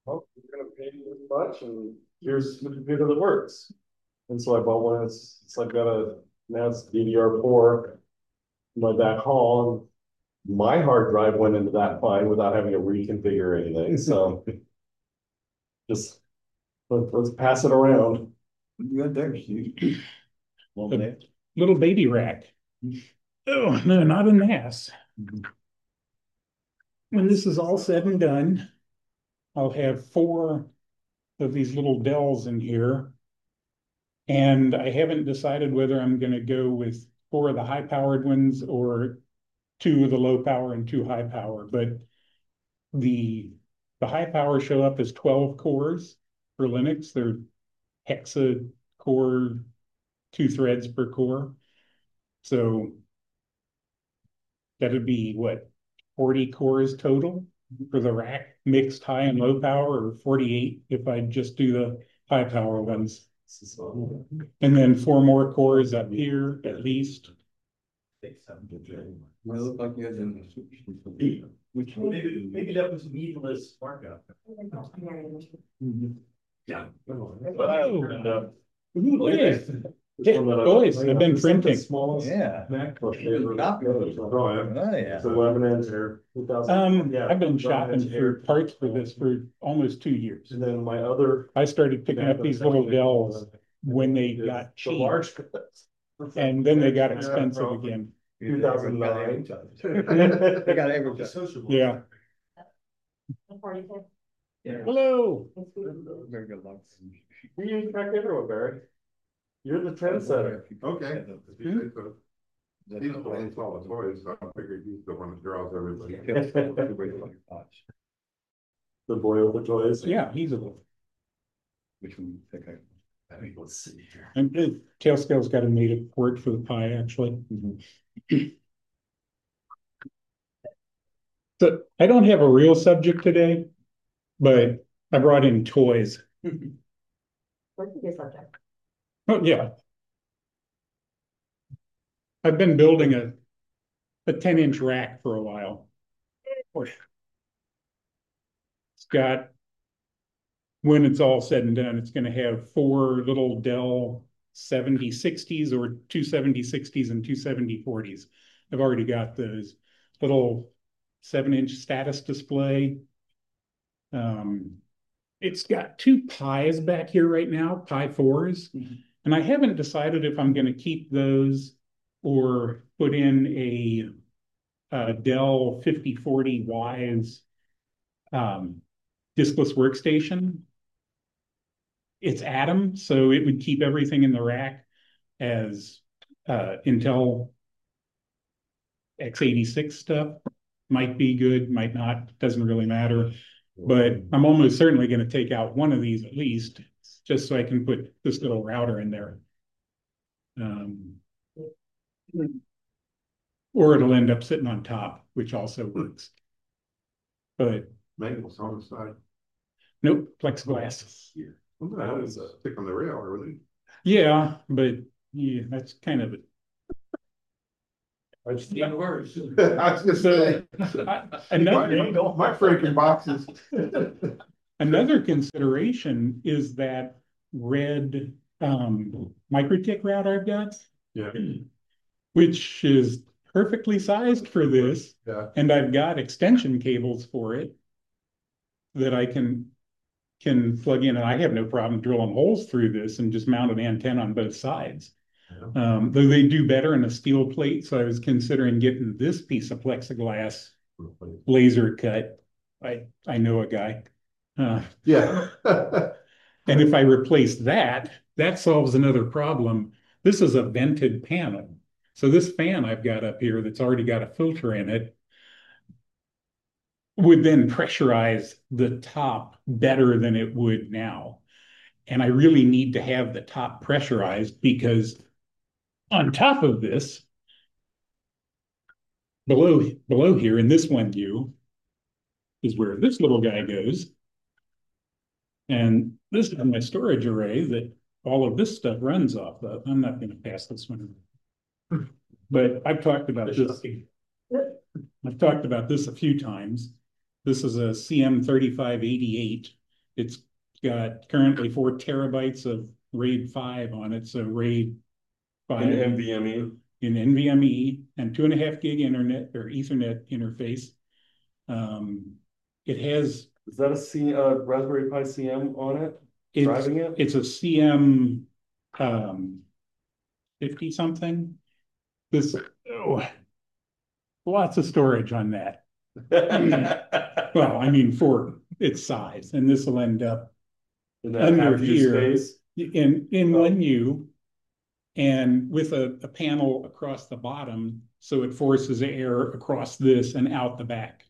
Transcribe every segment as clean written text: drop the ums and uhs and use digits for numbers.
oh, you're gonna pay this much, and here's the computer that works. And so I bought one. It's like got a now it's DDR4 in my back hall. And my hard drive went into that fine without having to reconfigure anything. So just let's pass it around. You got there, Steve. Well, A little baby rack. Oh, no, not an ass. When this is all said and done, I'll have 4 of these little Dells in here. And I haven't decided whether I'm going to go with 4 of the high-powered ones or 2 of the low power and 2 high power. But the high power show up as 12 cores for Linux. They're hexa core, 2 threads per core. So that'd be what, 40 cores total for the rack, mixed high and low power, or 48 if I just do the high power ones. And then 4 more cores up here at least. Well, it looked like you had them. Which Maybe that was needless markup. Yeah. Oh, boys, boys, I've been printing. Yeah. MacBook. Oh, yeah. It's 11 inch or 2000. Yeah, I've been 11 shopping inch for parts for this for almost 2 years. And then my other I started picking up these little Dells when they got the cheap, large, and then they got expensive again. 2009. They got everything. Yeah. Hello. Very good luck. We use Mac everywhere, Barry. You're the trendsetter. Okay. He's the one who's all the toys, so I figured he's the one that draws everybody. The boy with the toys. Yeah, he's a. Which one you think Let's see here. And Tailscale's got a native port for the Pi, actually. So I don't have a real subject today, but I brought in toys. What's your subject? Oh, yeah. I've been building a 10-inch rack for a while. It's got, when it's all said and done, it's going to have 4 little Dell 7060s or 27060s and 27040s. I've already got those little 7-inch status display. It's got 2 Pis back here right now, Pi 4s. And I haven't decided if I'm going to keep those or put in a Dell 5040 Wise diskless workstation. It's Atom, so it would keep everything in the rack as Intel x86 stuff. Might be good, might not, doesn't really matter. But I'm almost certainly going to take out one of these at least, just so I can put this little router in there. Or it'll end up sitting on top, which also works. But Mangles on the side. nope, plexiglass. That is a stick on the rail, really. Yeah, but yeah, that's kind of it. I was gonna say. My freaking boxes. Another consideration is that red MikroTik router I've got. Yeah. Which is perfectly sized for this. Yeah. And I've got extension cables for it that I can plug in, and I have no problem drilling holes through this and just mount an antenna on both sides. Yeah. Though they do better in a steel plate, so I was considering getting this piece of plexiglass laser cut. I know a guy. Yeah. And if I replace that, that solves another problem. This is a vented panel. So this fan I've got up here that's already got a filter in it would then pressurize the top better than it would now. And I really need to have the top pressurized because on top of this, below here in this one view is where this little guy goes. And this is my storage array that all of this stuff runs off of. I'm not going to pass this one. But I've talked about this. I've talked about this a few times. This is a CM3588 It's got currently 4 TB of RAID 5 on it, so RAID 5 In NVMe. in NVMe and 2.5 gig internet or Ethernet interface. It has Is that a Raspberry Pi CM on it? it's Driving it? it's a CM 50 something. This lots of storage on that. Well, I mean for its size, and this will end up In that under half-use here space? in one U, and with a panel across the bottom, so it forces air across this and out the back.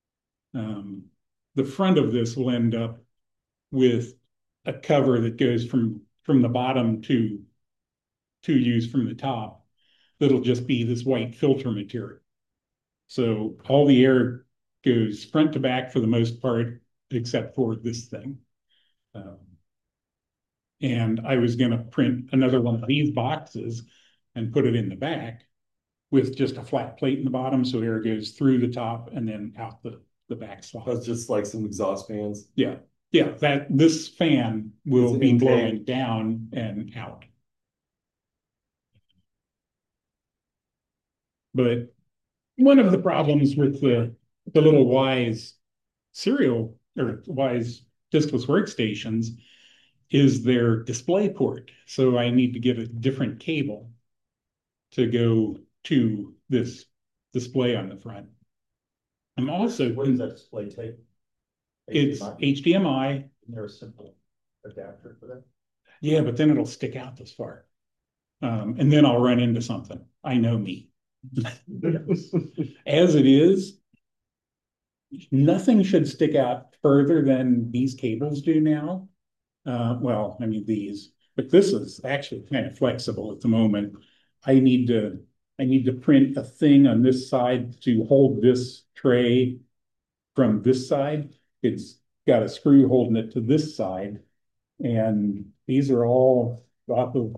The front of this will end up with a cover that goes from the bottom to 2 U's from the top. That'll just be this white filter material. So all the air goes front to back for the most part, except for this thing. And I was going to print another one of these boxes and put it in the back with just a flat plate in the bottom, so air goes through the top and then out the back slot. That's just like some exhaust fans. Yeah, that this fan will It's be in blowing tank. down and out. But one of the problems with the little Wise serial or Wise diskless workstations is their display port. So I need to get a different cable to go to this display on the front. I'm also, What does that display take? it's HDMI. Isn't there a simple adapter for that? Yeah, but then it'll stick out this far. And then I'll run into something. I know me. As it is, nothing should stick out further than these cables do now. Well, I mean these, but this is actually kind of flexible at the moment. I need to print a thing on this side to hold this tray from this side. It's got a screw holding it to this side, and these are all off of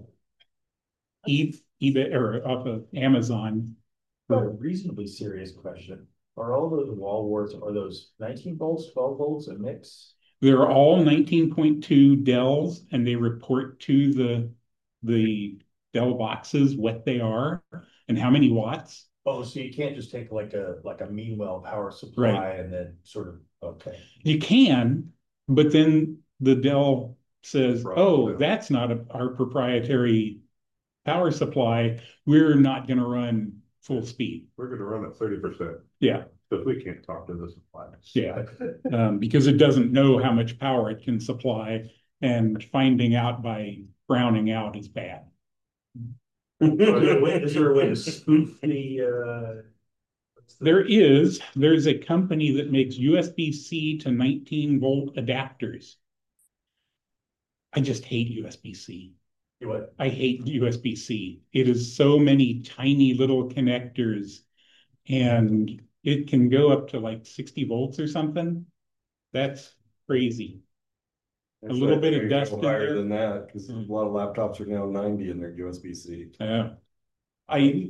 eBay or off of Amazon. A reasonably serious question. Are all those wall warts, are those 19 volts, 12 volts, a mix? They're all 19.2 Dells, and they report to the Dell boxes what they are and how many watts. Oh, so you can't just take like a Meanwell power supply Right. and then sort of, okay. You can, but then the Dell says, Right. oh, that's not our proprietary power supply. We're not going to run full speed. We're gonna run at 30%, Yeah, because we can't talk to the supply. yeah. Because it doesn't know how much power it can supply, and finding out by browning out is bad. Is there a way to spoof There's a company that makes USB-C to 19-volt adapters. I just hate USB-C. what? I hate USB-C. It is so many tiny little connectors, and it can go up to like 60 volts or something. That's crazy. A little bit of dust in higher there. than that, because a lot of laptops are now 90 in their USB-C. Yeah. I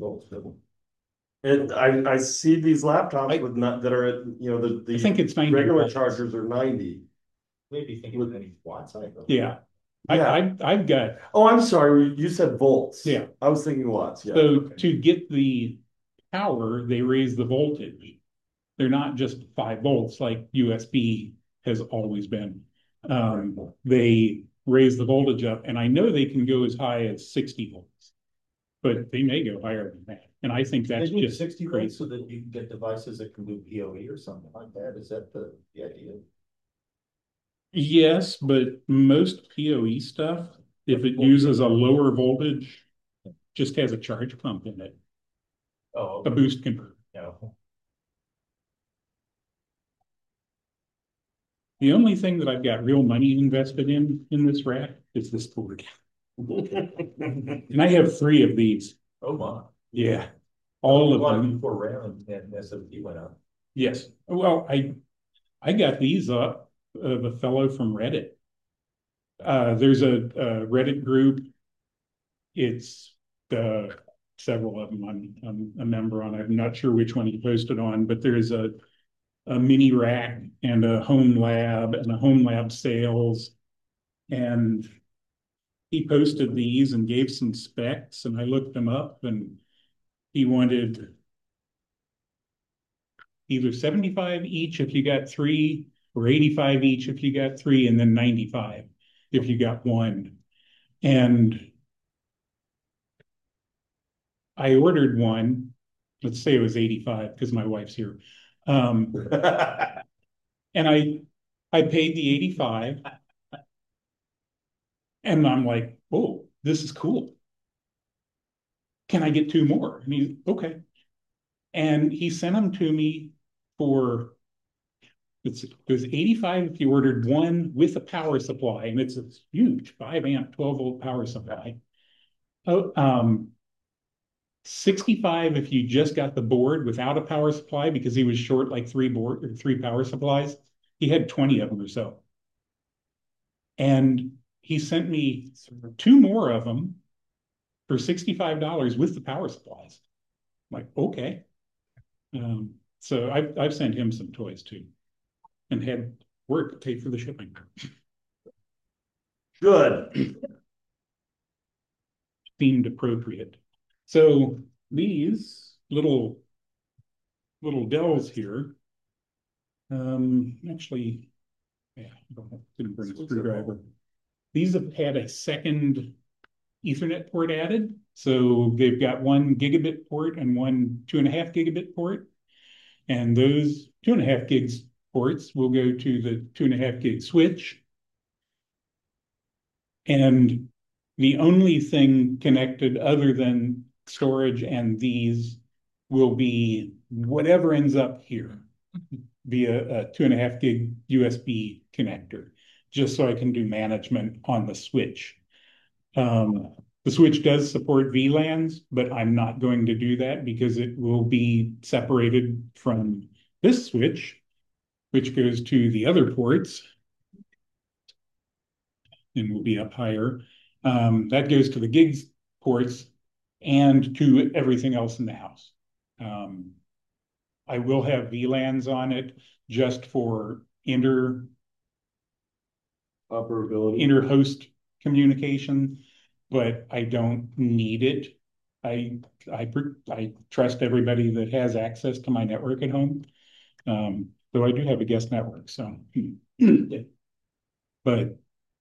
I see these laptops with not that are at, the think it's 90 regular volts. chargers are 90. Maybe thinking of any watts, I don't know. Yeah. Yeah. I've got, Oh, I'm sorry, you said volts. Yeah. I was thinking watts, yeah. so to get the power, they raise the voltage. They're not just 5 volts like USB has always been. They raise the voltage up, and I know they can go as high as 60 volts, but they may go higher than that. And I think that's They need just 60 volts crazy. so that you can get devices that can do PoE or something like that. Is that the idea? Yes, but most PoE stuff, if it uses a lower voltage, just has a charge pump in it, Oh, a boost converter. no. The only thing that I've got real money invested in this rack is this board. And I have 3 of these. Oh, my. Yeah. All A of lot them. before RAM and SMT went out. Yes. Well, I got these up of a fellow from Reddit. There's a Reddit group. It's several of them I'm a member on. I'm not sure which one he posted on, but there's a a mini rack and a home lab and a home lab sales. And he posted these and gave some specs, and I looked them up, and he wanted either 75 each if you got three, or 85 each if you got three, and then 95 if you got one. And I ordered one. Let's say it was 85 because my wife's here. And I paid the 85. And I'm like, oh, this is cool. Can I get two more? And he's okay. And he sent them to me for it was 85 if you ordered one with a power supply, and it's a huge 5 amp 12-volt power supply. 65 if you just got the board without a power supply, because he was short like three power supplies. He had 20 of them or so. And he sent me two more of them for $65 with the power supplies. I'm like, okay. So I've sent him some toys too, and had work pay for the shipping. Good. Seemed appropriate. So these little Dells here, actually, yeah, didn't bring a screwdriver. These have had a second Ethernet port added. So they've got 1 gigabit port and one 2.5 gigabit port. And those 2.5 gigs ports will go to the 2.5 gig switch. And the only thing connected other than storage and these will be whatever ends up here via a 2.5 gig USB connector, just so I can do management on the switch. The switch does support VLANs, but I'm not going to do that because it will be separated from this switch, which goes to the other ports and will be up higher. That goes to the gigs ports and to everything else in the house. I will have VLANs on it just for inter-host communication, but I don't need it. I trust everybody that has access to my network at home. Though I do have a guest network, so. But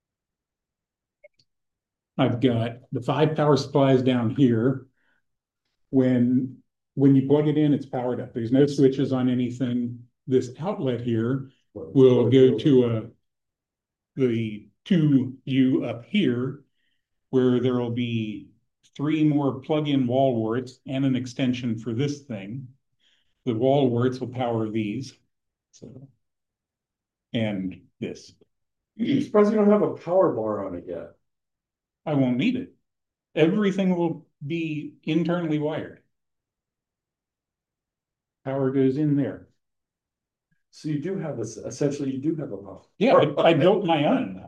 I've got the 5 power supplies down here. When you plug it in, it's powered up. There's no switches on anything. This outlet here will go to the 2U up here, where there will be 3 more plug-in wall warts and an extension for this thing. The wall warts will power these. So, and this. I'm surprised you don't have a power bar on it yet. I won't need it. Everything will be internally wired. Power goes in there. So you do have this, essentially you do have a power. Yeah, I built my own.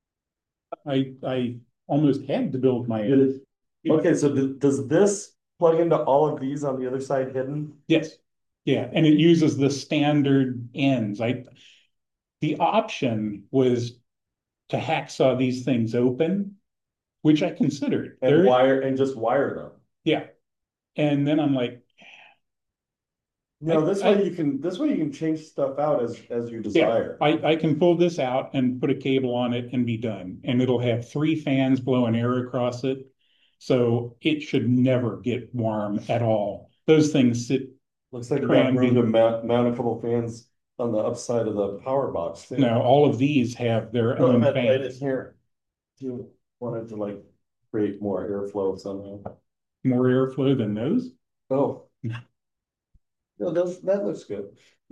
I almost had to build my own. Okay, so does this plug into all of these on the other side hidden? Yes. Yeah, and it uses the standard ends. The option was to hacksaw these things open, which I considered. And just wire them. Yeah. And then I'm like, no, this way you can change stuff out as you desire. Yeah, I can pull this out and put a cable on it and be done. And it'll have 3 fans blowing air across it. So it should never get warm at all. Those things sit. Looks like you got room to mount a couple fans on the upside of the power box. No, all of these have their own fans. Here. Do you wanted to like create more airflow somehow? More airflow than those? Oh. No, that looks good.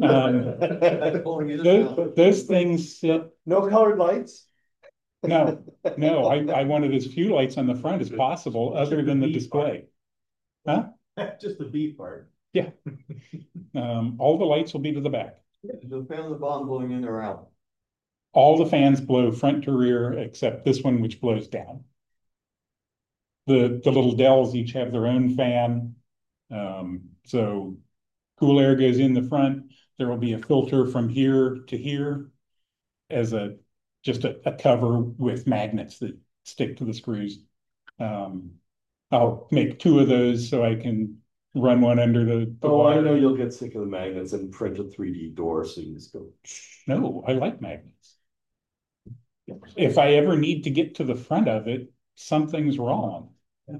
Those things sit. No colored lights? No, I wanted as few lights on the front as possible, other than the display. Huh? Just the B part. Yeah. All the lights will be to the back. The fan on the bottom blowing in or out? All the fans blow front to rear, except this one, which blows down. The little Dells each have their own fan. So cool air goes in the front, there will be a filter from here to here as just a cover with magnets that stick to the screws. I'll make 2 of those so I can run one under the Oh, I water. know you'll get sick of the magnets and print a 3D door, so you just go. No, I like magnets. If I ever need to get to the front of it, something's wrong.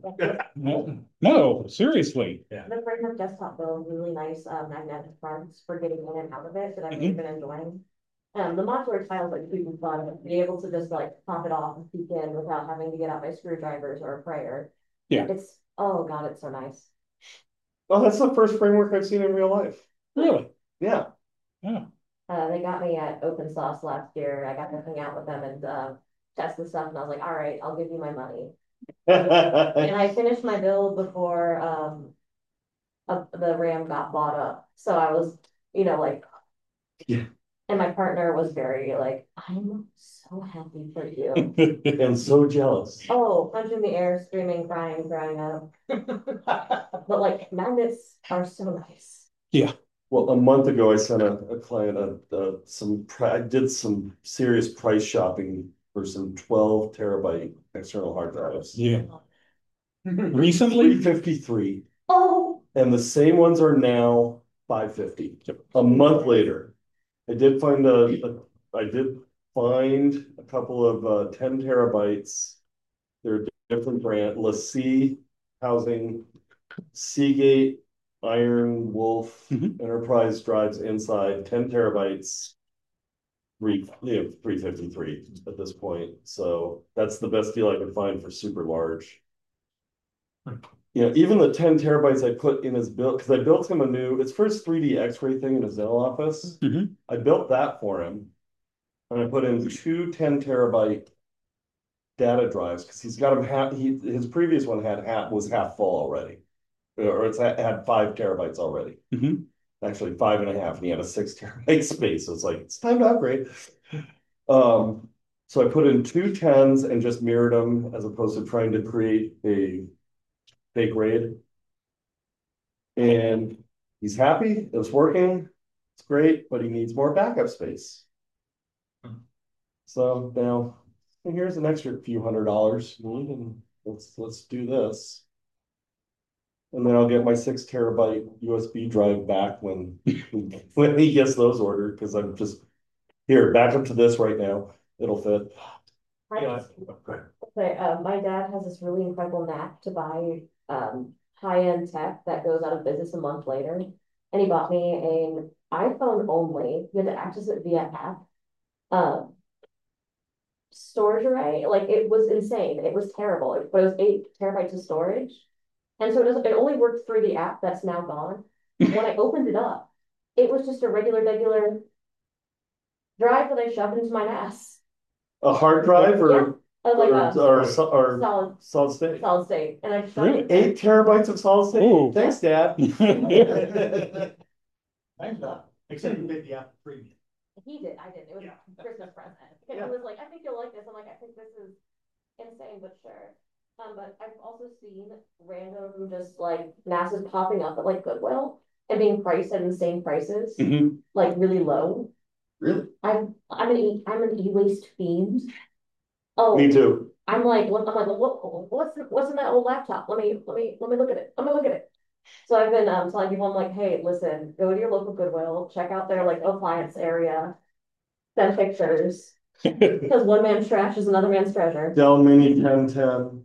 No, seriously. The Framer desktop build really nice magnetic fronts for getting in and out of it that I've really been enjoying. The modular tiles like super fun, be able to just like pop it off and peek in without having to get out my screwdrivers or a prayer. Yeah. It's, oh God, it's so nice. Oh, that's the first framework I've seen in real life. Really? Yeah. Yeah. They got me at Open Sauce last year. I got to hang out with them and test the stuff, and I was like, all right, I'll give you my money. And I finished my build before the RAM got bought up. So I was, like, Yeah. And my partner was very like, I'm so happy for you. And so jealous. Oh, punch in the air, screaming, crying up. But like magnets are so nice. Yeah. Well, a month ago, I sent a client I did some serious price shopping for some 12 terabyte external hard drives. Yeah. Recently? 353. Oh, And the same ones are now 550. A month later, I did find I did find a couple of 10 terabytes. They're different brand, LaCie housing, Seagate, Iron Wolf, Enterprise drives inside, 10 terabytes, 353 at this point. So that's the best deal I could find for super large. Even the 10 terabytes I put in his build, because I built him it's for his 3D X-ray thing in his dental office. I built that for him. And I put in 2 10 terabyte data drives because he's got them his previous one was half full already. Or had 5 terabytes already. Actually 5.5, and he had a 6 terabyte space. So it's like, it's time to upgrade. So I put in 2 10s and just mirrored them as opposed to trying to create a fake RAID. And he's happy, it's working, it's great, but he needs more backup space. So now here's an extra few $100 and let's do this. And then I'll get my 6 terabyte USB drive back when he gets those ordered, because I'm just here, back up to this right now. It'll fit. My dad has this really incredible knack to buy high-end tech that goes out of business a month later. And he bought me an iPhone only. You had to access it via app. Storage array, like it was insane. It was terrible. But it was 8 terabytes of storage. And so it only worked through the app that's now gone. When I opened it up, it was just a regular drive that I shoved into my ass. A hard drive or solid state? Solid state. And I just Really? 8 terabytes of solid state? Oh. Thanks, Dad. Except you paid the app premium. He did. I didn't. It was a Christmas present. And he was like, I think you'll like this. I'm like, I think this is insane, but sure. But I've also seen random just like NASA's popping up at like Goodwill and being priced at insane prices, like really low. Really? I'm an e-waste fiend. Oh, Me too. I'm like, what's in that old laptop? Let me look at it. Let me look at it. So I've been telling people, I'm like, hey, listen, go to your local Goodwill, check out their like appliance area, send pictures, because one man's trash is another man's treasure. Dell Mini 1010,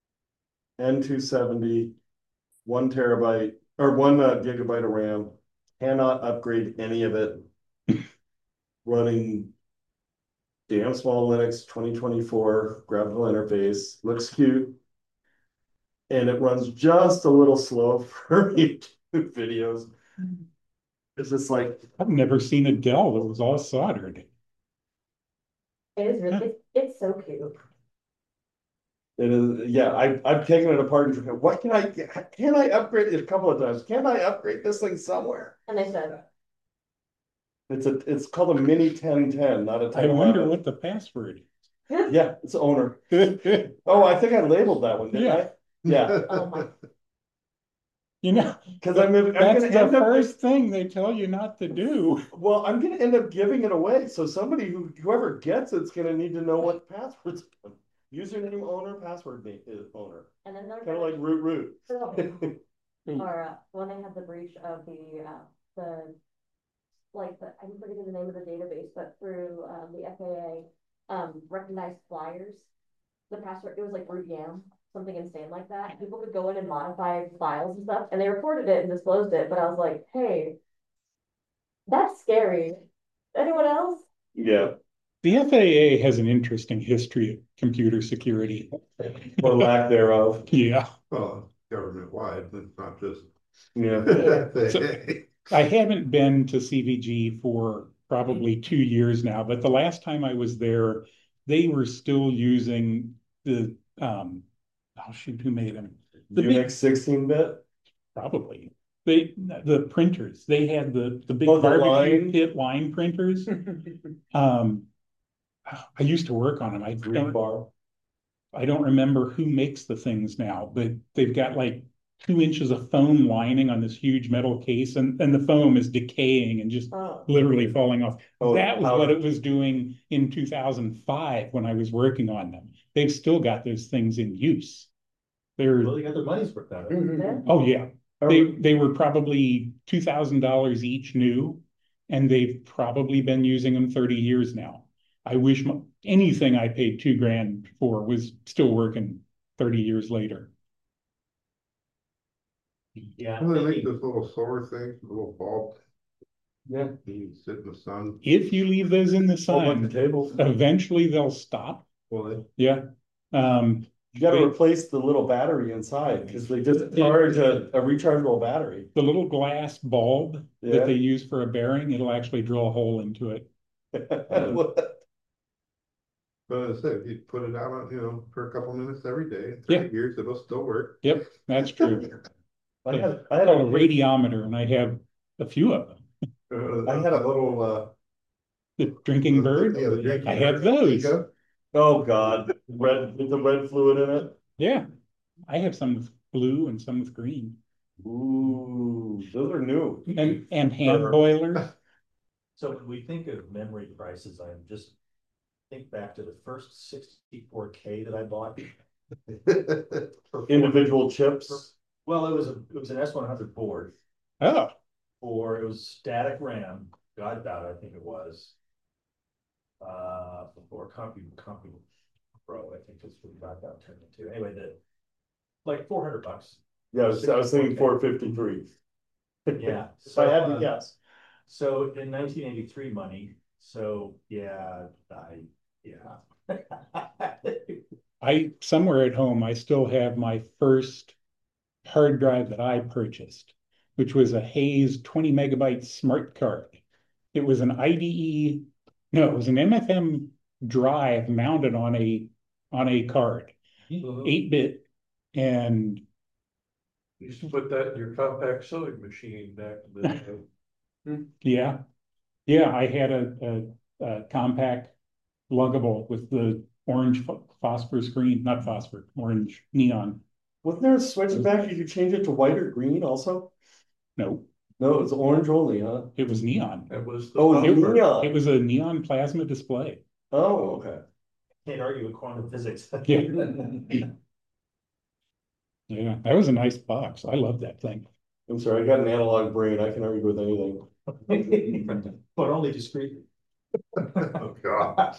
N270, 1 terabyte or 1 gigabyte of RAM. Cannot upgrade any of it. Running damn small Linux 2024 graphical interface. Looks cute. And it runs just a little slow for YouTube videos. It's just like, I've never seen a Dell that was all soldered. It is really, it's so cute. it is, yeah, I've taken it apart and tried, what can I upgrade it a couple of times? Can I upgrade this thing somewhere? And they said, It's called a Mini 1010, not a 1011. I wonder what the password Yeah, it's owner. is. Oh, I think I labeled that one, didn't Yeah. I? Yeah. oh my, You know, Cause I'm that's gonna the end up, first thing they tell you not to do. well, I'm gonna end up giving it away. So somebody whoever gets it's gonna need to know what passwords, username owner, password owner, And then they're kind of like root. or when they had the breach of the like I'm forgetting the name of the database, but through the FAA recognized flyers, the password, it was like root yam, something insane like that. People could go in and modify files and stuff, and they reported it and disclosed it. But I was like, hey, that's scary. Anyone else? Yeah, The FAA has an interesting history of computer security. or lack thereof. Yeah. Well, government wide, it's not just. Yeah. I haven't been to CVG for probably 2 years now, but the last time I was there, they were still using the oh shoot, who made them? The Unix 16-bit. probably the printers. They had the big Oh, the barbecue line? pit line printers. I used to work on them. Rebar. I don't remember who makes the things now, but they've got like 2 inches of foam lining on this huge metal case, and the foam is decaying and just Oh, literally falling off. Oh, That was powder. what it was doing in 2005 when I was working on them. They've still got those things in use. They're, Well, they got their money's worth out of it. yeah. oh yeah, they were probably $2,000 each new, and they've probably been using them 30 years now. I wish anything I paid $2,000 for was still working 30 years later. Yeah. Well, they make this little solar thing, little bulb, Yeah. you sit in the sun. If you leave those in the Hold like the sun, table. eventually they'll stop. Well, they, Yeah. You gotta Wait. replace the little battery inside, because they just charge a rechargeable battery. The little glass bulb Yeah. that they use for a bearing, it'll actually drill a hole into it. but as I said, you put it out on, for a couple minutes every day, Yeah. 30 years, it'll still work. Yep, that's true. I had A a radiometer, and I have a few of them. I had a little, The drinking bird, yeah, the drinking I have bird. those. oh God, with the red fluid in it. Yeah, I have some with blue and some with green, Ooh, those are new. and hand boilers. So when we think of memory prices, I just think back to the first 64K that I bought. Individual chips. Well, it was an S100 board, Oh, it was static RAM, God about it, I think it was. Or Compu Pro, I think that's what we got that turned into. Anyway, like $400. Yeah, I was thinking 453. Yeah. If I had to guess. So in 1983 money, so yeah. somewhere at home, I still have my first hard drive that I purchased, which was a Hayes 20 megabyte smart card. It was an IDE, no, it was an MFM drive mounted on a card, 8-bit, and You used to put that in your compact sewing machine back in the day. yeah, I had a compact luggable with the orange phosphor screen, not phosphor, orange neon. Wasn't there a switch back you could change it to white or green also? No, No, it's orange only, huh? it was neon. That was the Oh, phosphor. neon. It was a neon plasma display. Oh, okay. Can't argue with quantum physics. Yeah. Yeah, that was a nice box. I love that thing. I'm sorry, I got an analog brain. I can argue with anything. But only discreetly. Oh, God.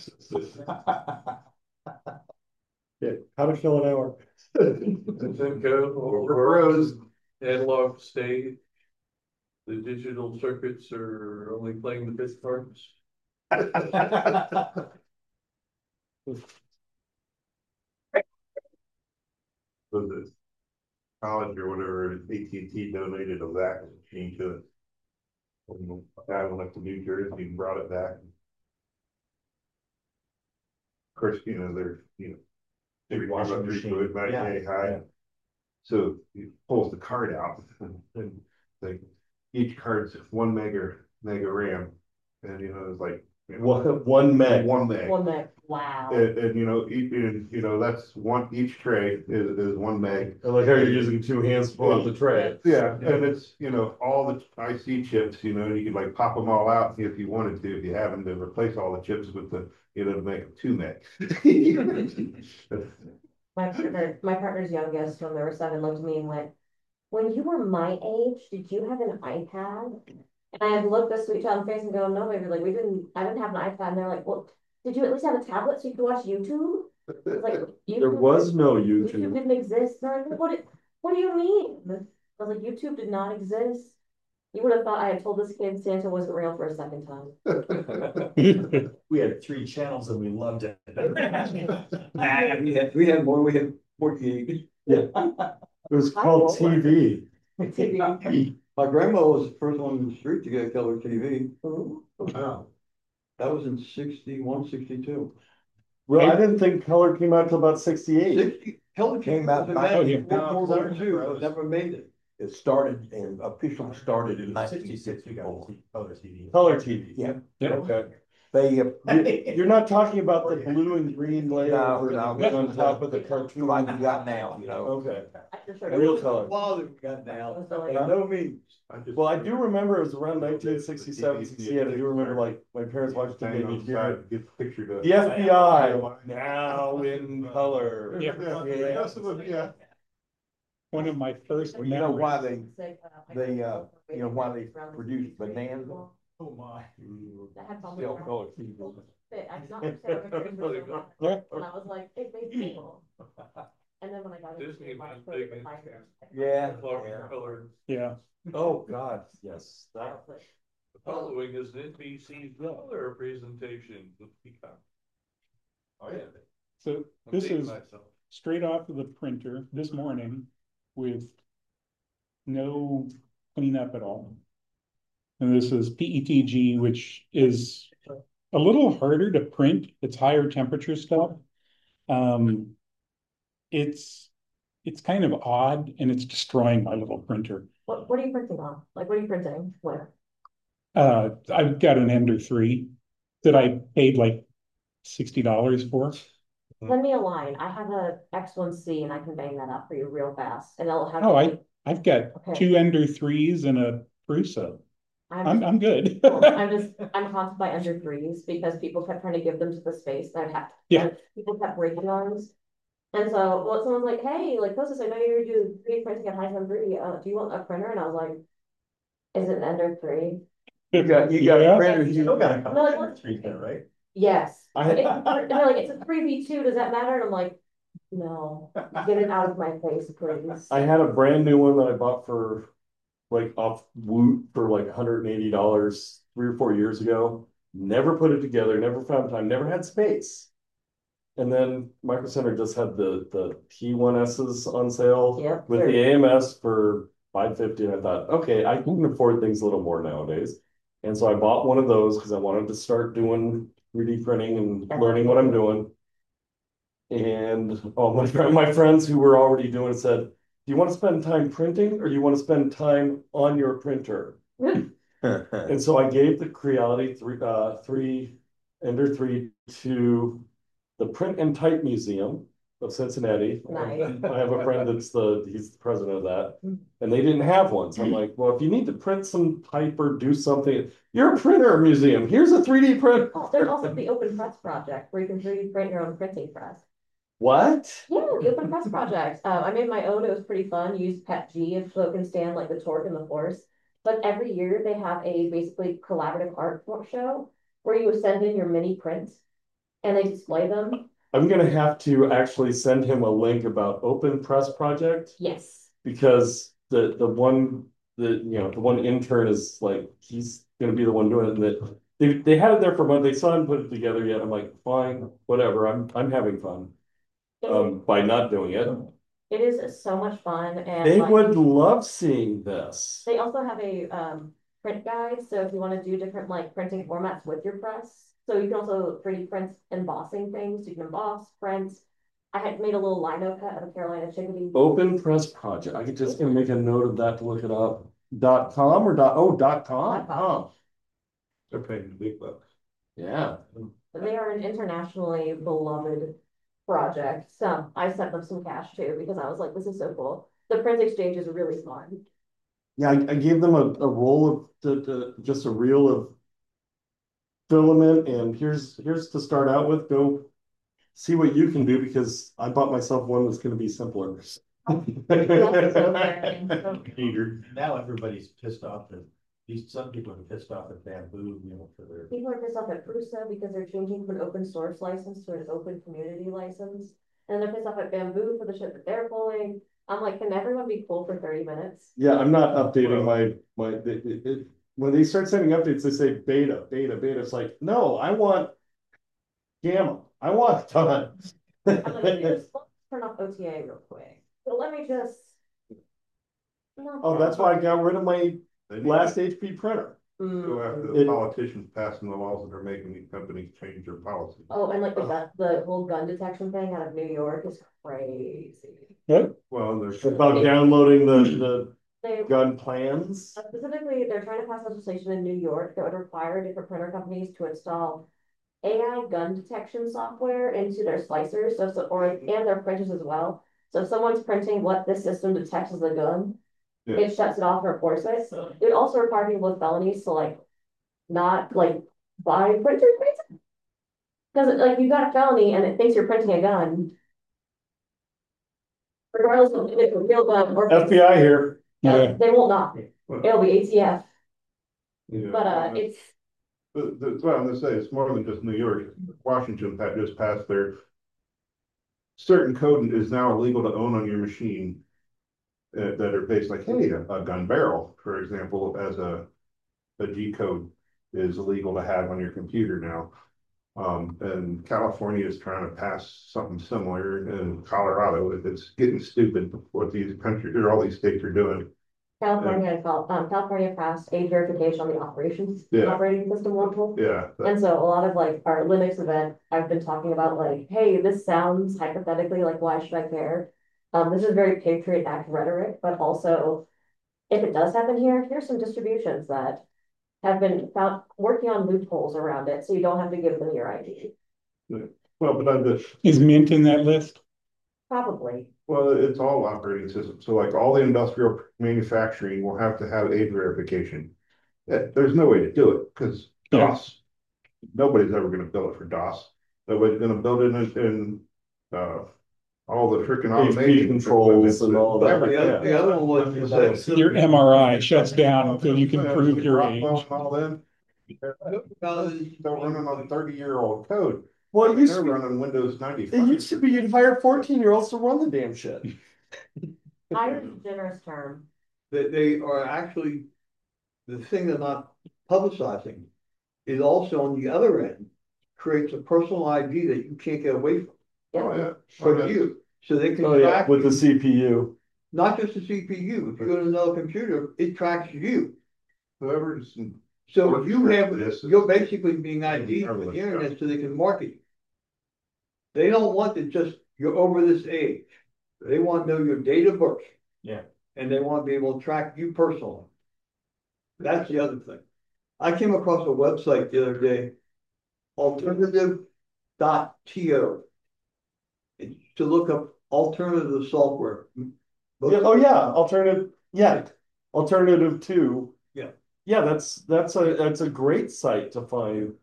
Yeah, how to kill an hour. Think roads, analog stay. The digital circuits are only playing the bit parts. So the college or whatever, AT&T donated a vacuum machine to it. When the guy went up to New Jersey and brought it back. Of course, there's, Big washing under machine. fluid, Yeah, high. yeah. So he pulls the card out and like each card's 1 mega RAM. And it's like One meg. 1 meg. One meg. Wow. And that's each tray is 1 meg. I like how you're using two hands to pull out the tray. Yeah, and it's, all the IC chips, you can like pop them all out if you wanted to, if you have them, to replace all the chips with to make them 2 meg. My partner's youngest, when they were 7, looked at me and went, "When you were my age, did you have an iPad?" And I had to look this sweet child in the face and go, "No, baby, like I didn't have an iPad." And they're like, "Well, did you at least have a tablet so you could watch YouTube?" I was like, There was no YouTube YouTube. didn't exist. They're like, what do you mean? I was like, YouTube did not exist. You would have thought I had told this kid Santa wasn't real for a second time. We had 3 channels and we loved it. We had more, we had 48. It was called TV. My grandma was the first one in the street to get a color TV. Wow. That was in 61, 62. Well, I didn't think color came out till about 68. 60, color came out in Oh, yeah. World War II, never made it. It started and officially started in 66, we got 1964. color TV. Color TV. Yeah. Okay. They, You're not talking about the blue and green layer No, on top of the cartoon. like you got now, Okay. After Real color. Father got down, So, by like, no means. Well, I do remember it was around 1967, 68. I do remember like my parents watched the Hang on TV the side here. to get the picture to. The FBI now in color. Yeah. Yeah. One of my first Well, you know why memories. why they produced Bonanza? Oh, my. That had something Still wrong. color TV. I'm not understanding what it was. Yeah. And I was like, it made me cool. And then when I got Disney into my was first big in minor, Yeah. Color. Yeah. Oh, God, yes. I That, was like, The following is an NBC color presentation with Peacock. Oh, yeah. So I'm this dating is myself. straight off of the printer this morning with no cleanup at all. And this is PETG, which is a little harder to print. It's higher temperature stuff. It's kind of odd and it's destroying my little printer. what are you printing on? Like, what are you printing? Where? I've got an Ender 3 that I paid like $60 for. Send me a line. I have a X1C and I can bang that up for you real fast. And it'll have. Oh, I've got Okay. 2 Ender 3s and a Prusa. I'm good. I'm haunted by Ender 3s because people kept trying to give them to the space that I'd have. Yeah. People kept breaking those. And so, well, someone's like, "Hey, like, Costas, I know you're doing 3D printing at High 3. Do you want a printer?" And I was like, "Is it an Ender 3?" You got Yeah. printers, You still got a No, couple like, of 3 there, right? Yes. I- And they're like, "It's a 3v2. Does that matter?" And I'm like, "No, get it out of my face, please." I had a brand new one that I bought for like off Woot for like $180 3 or 4 years ago. Never put it together, never found time, never had space. And then Micro Center just had the T1Ss on sale Yep. with the AMS for $550. And I thought, okay, I can afford things a little more nowadays. And so I bought one of those because I wanted to start doing 3D printing and learning what I'm doing. And all my friends who were already doing it said, "Do you want to spend time printing or do you want to spend time on your printer?" And so I gave the Creality 3 Ender 3 to the Print and Type Museum of Cincinnati. Nice. I have a friend he's the president of that, and they didn't have one. So I'm like, well, if you need to print some type or do something, you're a printer museum. Here's a 3D print. Oh, there's also the Open Press project where you can 3D print your own printing press. What? Yeah, the Open Press project. I made my own. It was pretty fun. Used PETG so it can stand like the torque and the force. But every year they have a basically collaborative art show where you send in your mini prints and they display them. I'm gonna have to actually send him a link about Open Press Project Yes. because the one intern is like he's gonna be the one doing it. And that they had it there for a month. They still haven't put it together yet. I'm like, fine, whatever. I'm having fun by not doing it. It is so much fun, and They like, would love seeing this. they also have a print guide. So if you want to do different like printing formats with your press, so you can also 3D print embossing things. You can emboss, print. I had made a little lino cut of a Carolina chickadee. Open Press Project. I could just gonna make a note of that to look it up. .com or .com? .com. Oh, They're paying the big bucks. yeah. But they are an internationally beloved project. So I sent them some cash too, because I was like, this is so cool. The print exchange is really fun. Yeah, I gave them a roll of just a reel of filament, and here's to start out with. Go see what you can do, because I bought myself one that's going to be simpler. That's so fair. Peter. Now everybody's pissed off at, some people are pissed off at Bamboo, for their. People are pissed off at Prusa because they're changing from an open source license to an open community license. And they're pissed off at Bamboo for the shit that they're pulling. I'm like, can everyone be cool for 30 minutes? Yeah, I'm not updating when they start sending updates, they say beta. It's like, no, I want gamma. I want done. I'm like, let's turn off OTA real quick. But let me just. Oh, that's why I got rid of my They need last to HP printer. go after the politicians passing the laws that are making these companies change their policy. Oh, and like the whole gun detection thing out of New York is crazy. Well, there's About downloading the They gun plans. specifically, they're trying to pass legislation in New York that would require different printer companies to install AI gun detection software into their slicers, and their printers as well. So if someone's printing what this system detects as a gun, Yeah. it shuts it off and reports it. It would also require people with felonies to like not like buy printers, basically. Because like you got a felony and it thinks you're printing a gun, regardless of if it's a real gun or FBI here. Yeah. they won't knock it. It'll be ATF. Yeah. But it's That's what I'm gonna say, it's more than just New York. Washington just passed their certain code is now illegal to own on your machine. That are based like, hey, a gun barrel, for example, as a G code is illegal to have on your computer now. And California is trying to pass something similar, and Colorado, it's getting stupid what these countries or all these states are doing. California passed age verification on the operations Yeah. operating system level. Yeah. And so a lot of like our Linux event, I've been talking about like, hey, this sounds hypothetically like, why should I care? This is very Patriot Act rhetoric, but also if it does happen here, here's some distributions that have been found working on loopholes around it, so you don't have to give them your ID. Well, but Is Mint in that list? Probably. well, it's all operating systems. So like all the industrial manufacturing will have to have age verification. There's no way to do it because Yeah. DOS, nobody's ever going to build it for DOS. Nobody's going to build it in all the freaking HP automation controls and all that. The other one was that. Your MRI shuts down until you can prove your age. All them. They're running on 30-year-old code. Well, it used They're to running Windows it 95. used to be you'd hire 14-year-olds to run the damn shit. I use a generous term. That they are actually, the thing they're not publicizing is also on the other end, creates a personal ID that you can't get away from, Oh, yeah. for you. So they can Oh yeah, track with the you, CPU. not just the CPU, if you go to another computer, it tracks you. Whoever's. So you have, This is- you're basically being ID'd with the internet so they can market you. They don't want to just, you're over this age. They want to know your date of birth. Yeah. And they want to be able to track you personally. That's the other thing. I came across a website the other day, alternative.to. It's to look up alternative software. Yeah, oh yeah, alternative to. Yeah. Yeah, that's a great site to find.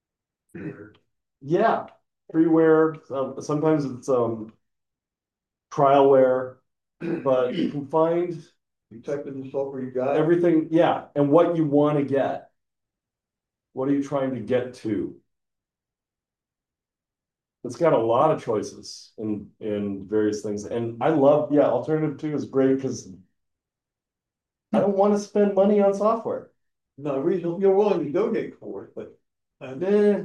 Yeah, freeware, sometimes it's trialware, but you can find You type in the software you got. everything, yeah, and what you want to get. What are you trying to get to? It's got a lot of choices in various things, and I love, yeah, alternative 2 is great because I don't want to spend money on software. No reason, you're willing to donate for it, but. Eh.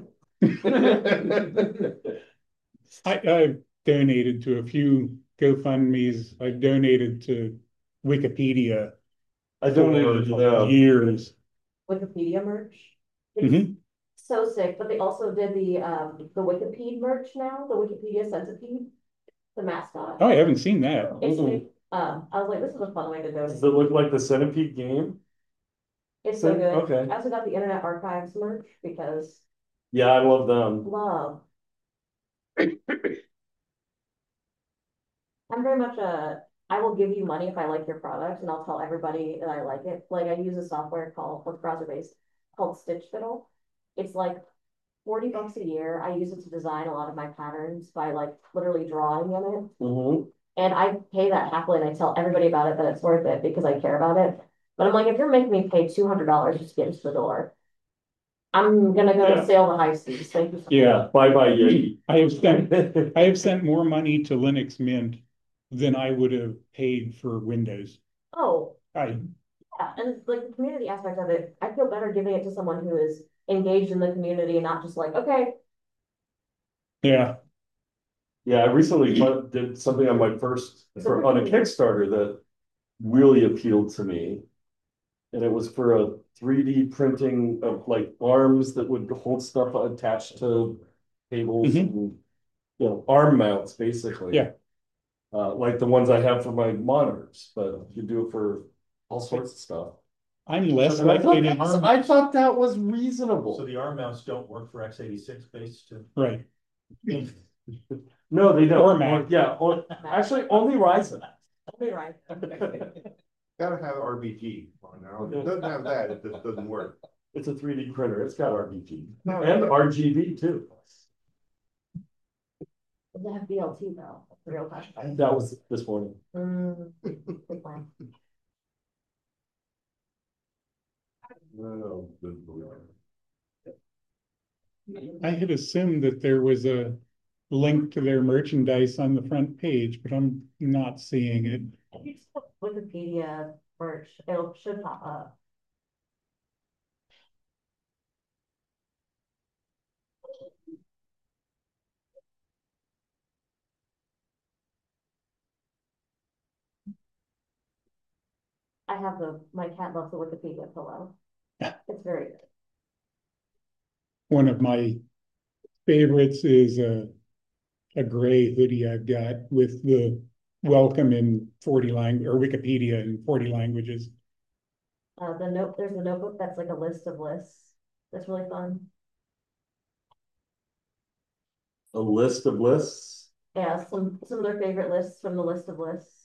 I've donated to a few GoFundMe's. I've donated to Wikipedia I donated for years. Wikipedia merch. Mhm. So sick, but they also did the Wikipedia merch now, the Wikipedia centipede, the mascot. Oh, I haven't seen that. It's I was like, this is a fun way to Does donate. it look like the Centipede game? It's so good. Okay. I also got the Internet Archives merch because Yeah, I love them. Love. I'm very much I will give you money if I like your product and I'll tell everybody that I like it. Like I use a software called, what's browser based, called Stitch Fiddle. It's like 40 bucks a year. I use it to design a lot of my patterns by like literally drawing in it. Mm-hmm. And I pay that happily and I tell everybody about it that it's worth it because I care about it. But I'm like, if you're making me pay $200 just to get into the door, I'm gonna go Yeah. to sail the high seas. Thank you. Yeah. Bye-bye, Yeti. I have sent more money to Linux Mint than I would have paid for Windows. Oh, I, yeah, and like the community aspect of it, I feel better giving it to someone who is engaged in the community and not just like, okay, yeah, Yeah, I recently did something on my first, on a Kickstarter that really appealed to me. And it was for a 3D printing of like arms that would hold stuff attached to tables Mhm. and, you know, arm mounts, basically. Yeah. Like the ones I have for my monitors, but you do it for all sorts of stuff. I'm less And I likely thought, to, I thought that was So reasonable. the arm mounts don't work for x86 based too? right. No, they don't. Or Mac. Yeah, actually, only Ryzen. I'll be right. Gotta have RBG on now. If it doesn't have that, it just doesn't work. It's a 3D printer. It's got RGB and RGB too. Does it have BLT though? The real question. That was this morning. Good plan. No, good Lord. I had assumed that there was a link to their merchandise on the front page, but I'm not seeing it. If you just put Wikipedia merch, it should pop up. I have my cat loves the Wikipedia pillow. It's very good. One of my favorites is a gray hoodie I've got with the welcome in 40 language or Wikipedia in 40 languages. There's a notebook that's like a list of lists. That's really fun. A list of lists. Yeah, some of their favorite lists from the list of lists.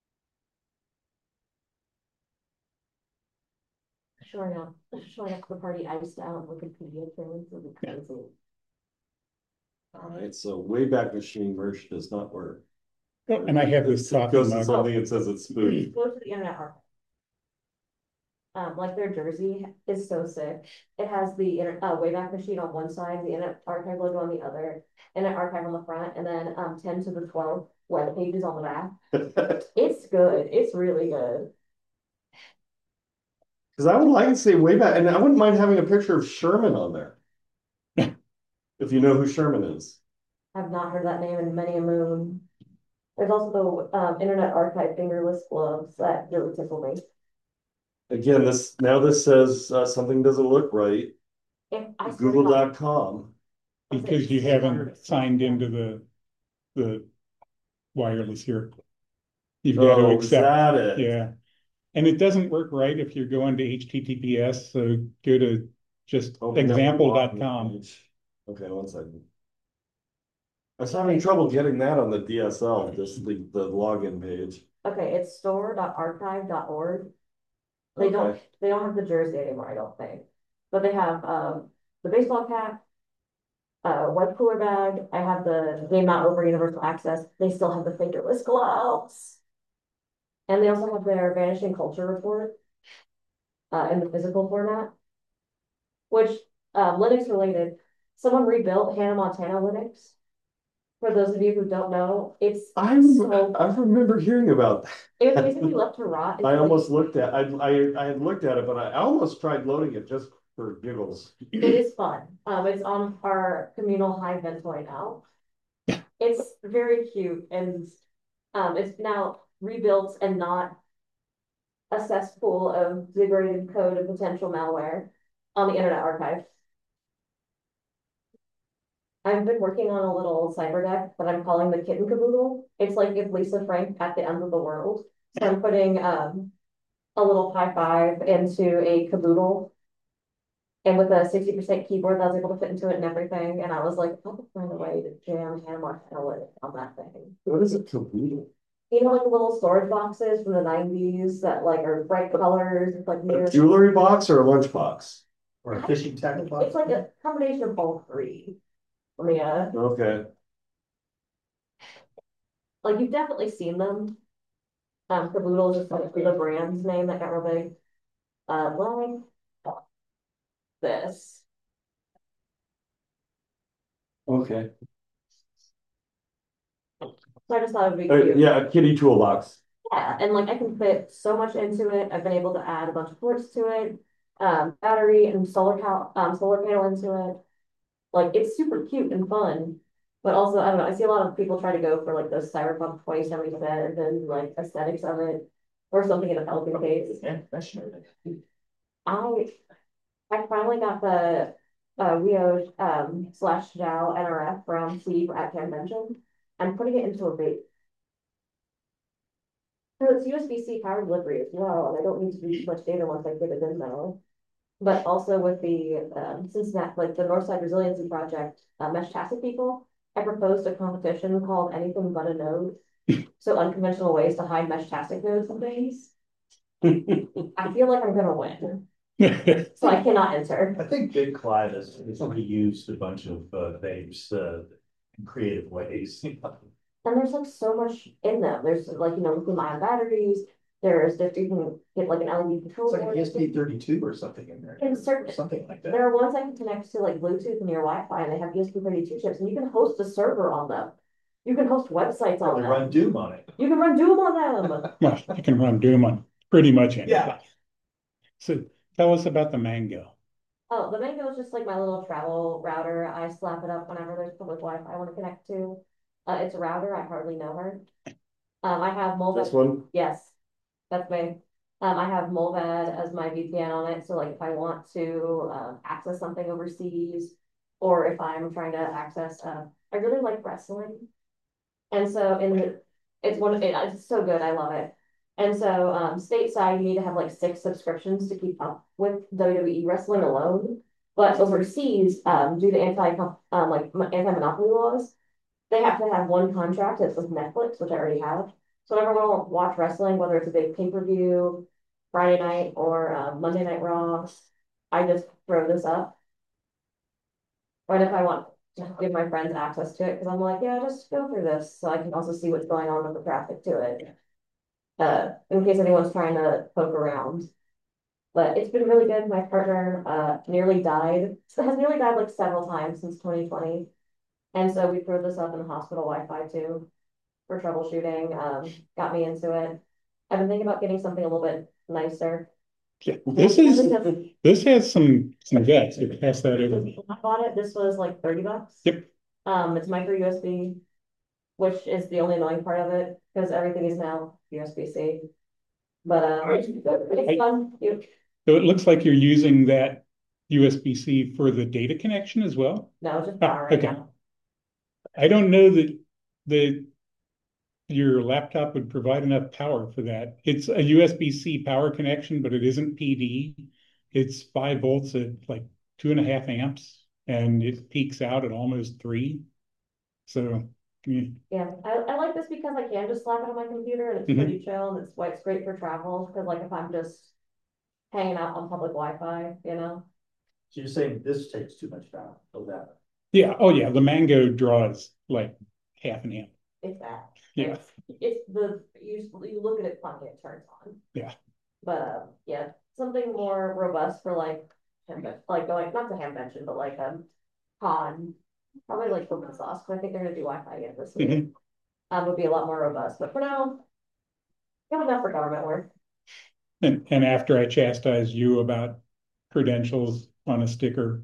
Showing up the party iced out Wikipedia things would be crazy. All right, so Wayback Machine merch does not work. And I have this coffee Goes to mug. something that says it's spooky. Go to the Internet Archive. Like their jersey is so sick. It has the Wayback Machine on one side, the Internet Archive logo on the other, Internet Archive on the front, and then 10 to the 12 web pages on the back. It's good. It's really good. Because I would like to say Wayback, and I wouldn't mind having a picture of Sherman on there. If you know who Sherman is. I've not heard that name in many a moon. There's also the Internet Archive fingerless gloves that really tickle me. Again, this says something doesn't look right. If I Google.com. Because you haven't signed into the wireless here. You've got to Oh, is accept. that it? Yeah. And it doesn't work right if you're going to HTTPS, so go to just Open up the example.com. login page. Okay, one second. I was having trouble getting that on the DSL, just the login page. Okay, it's store.archive.org. They don't have the jersey anymore, I don't think. But they have the baseball cap, web cooler bag. I have the Game Not Over Universal Access. They still have the fingerless gloves. And they also have their Vanishing Culture report in the physical format, which Linux related. Someone rebuilt Hannah Montana Linux. For those of you who don't know, I remember hearing about that. It was basically left to rot. I almost looked at I had looked at it, but I almost tried loading it just for giggles. It is fun. It's on our communal Hive Ventoy now. It's very cute and it's now rebuilt and not a cesspool of degraded code and potential malware on the Internet Archive. I've been working on a little cyber deck that I'm calling the Kitten Caboodle. It's like if Lisa Frank at the end of the world. So I'm putting a little high five into a caboodle And with a 60% keyboard, I was able to fit into it and everything, and I was like, I could find a way to jam Hammer Helen on that thing. What is a caboodle? You know, like the little storage boxes from the 90s that like are bright colors, it's like A mirror. jewelry box or a lunch box? Or a fishing tackle box? It's like a combination of all three. Yeah, Okay. like you've definitely seen them. Caboodle is just like the brand's name that got real big. Like this. Okay. So I just thought it would be cute. Yeah, a kitty toolbox. Yeah, and like I can fit so much into it. I've been able to add a bunch of ports to it, battery and solar panel into it. Like it's super cute and fun. But also, I don't know, I see a lot of people try to go for like those Cyberpunk 2077 and like aesthetics of it, or something in a Pelican case. Yeah, that's true. I I finally got the Rio slash Dow NRF from C at convention. I'm putting it into a vape. So it's USB-C power delivery as well, and I don't need to do too much data once I get it in though. But also with the Cincinnati, like the Northside Resiliency Project, Mesh Tastic people, I proposed a competition called Anything But a Node. So unconventional ways to hide Mesh Tastic nodes and things. I feel like I'm gonna win, so I cannot enter. I think Big Clive has reused a bunch of vapes in creative ways. And there's like so much in them. There's like, you know, lithium-ion batteries. There's you can get like an LED control It's like board. an ESP32 or something in there. In certain- Or something like that. There are ones I can connect to like Bluetooth and your Wi-Fi, and they have ESP32 chips, and you can host a server on them. You can host websites on Probably them. run Doom on it. You can run Doom on them. Well, you can run Doom on pretty much anything. Yeah. So tell us about the Mango. Oh, the Mango is just like my little travel router. I slap it up whenever there's public Wi-Fi I want to connect to. It's a router. I hardly know her. I have This Molvad. one? Yes, that's me. I have Molvad as my VPN on it. So like if I want to access something overseas, or if I'm trying to access, I really like wrestling. And so it's so good. I love it. And so stateside, you need to have like 6 subscriptions to keep up with WWE wrestling alone. But overseas, due to anti-monopoly laws, they have to have one contract. It's with Netflix, which I already have. So whenever I want to watch wrestling, whether it's a big pay-per-view, Friday night or Monday Night Raw, I just throw this up. Or if I want to give my friends access to it, because I'm like, yeah, just go through this so I can also see what's going on with the traffic to it. In case anyone's trying to poke around. But it's been really good. My partner nearly died. Has nearly died like several times since 2020. And so we threw this up in the hospital Wi-Fi too for troubleshooting. Got me into it. I've been thinking about getting something a little bit nicer. Yeah, this has some guts. It has that over. When I bought it, this was like $30. Yep. It's micro USB, which is the only annoying part of it because everything is now USB-C. But it's fun. So it looks like you're using that USB-C for the data connection as well? No, just power right okay. now. I don't know that your laptop would provide enough power for that. It's a USB-C power connection, but it isn't PD. It's 5 volts at like 2.5 amps, and it peaks out at almost 3. So Yeah, I like this because I can just slap it on my computer and it's pretty chill, and it's why it's great for travel. Because like if I'm just hanging out on public Wi-Fi, you know. So you're saying this takes too much power, that. yeah, oh yeah, the Mango draws like 1/2 amp. It's that. Yeah. It's the you look at it funny, it turns on. Yeah. But yeah, something more robust for like going not to Hamvention, but like con, probably like OpenSauce, because I think they're gonna do Wi-Fi again this week. Would be a lot more robust. But for now, good enough for government work. And after I chastise you about credentials on a sticker.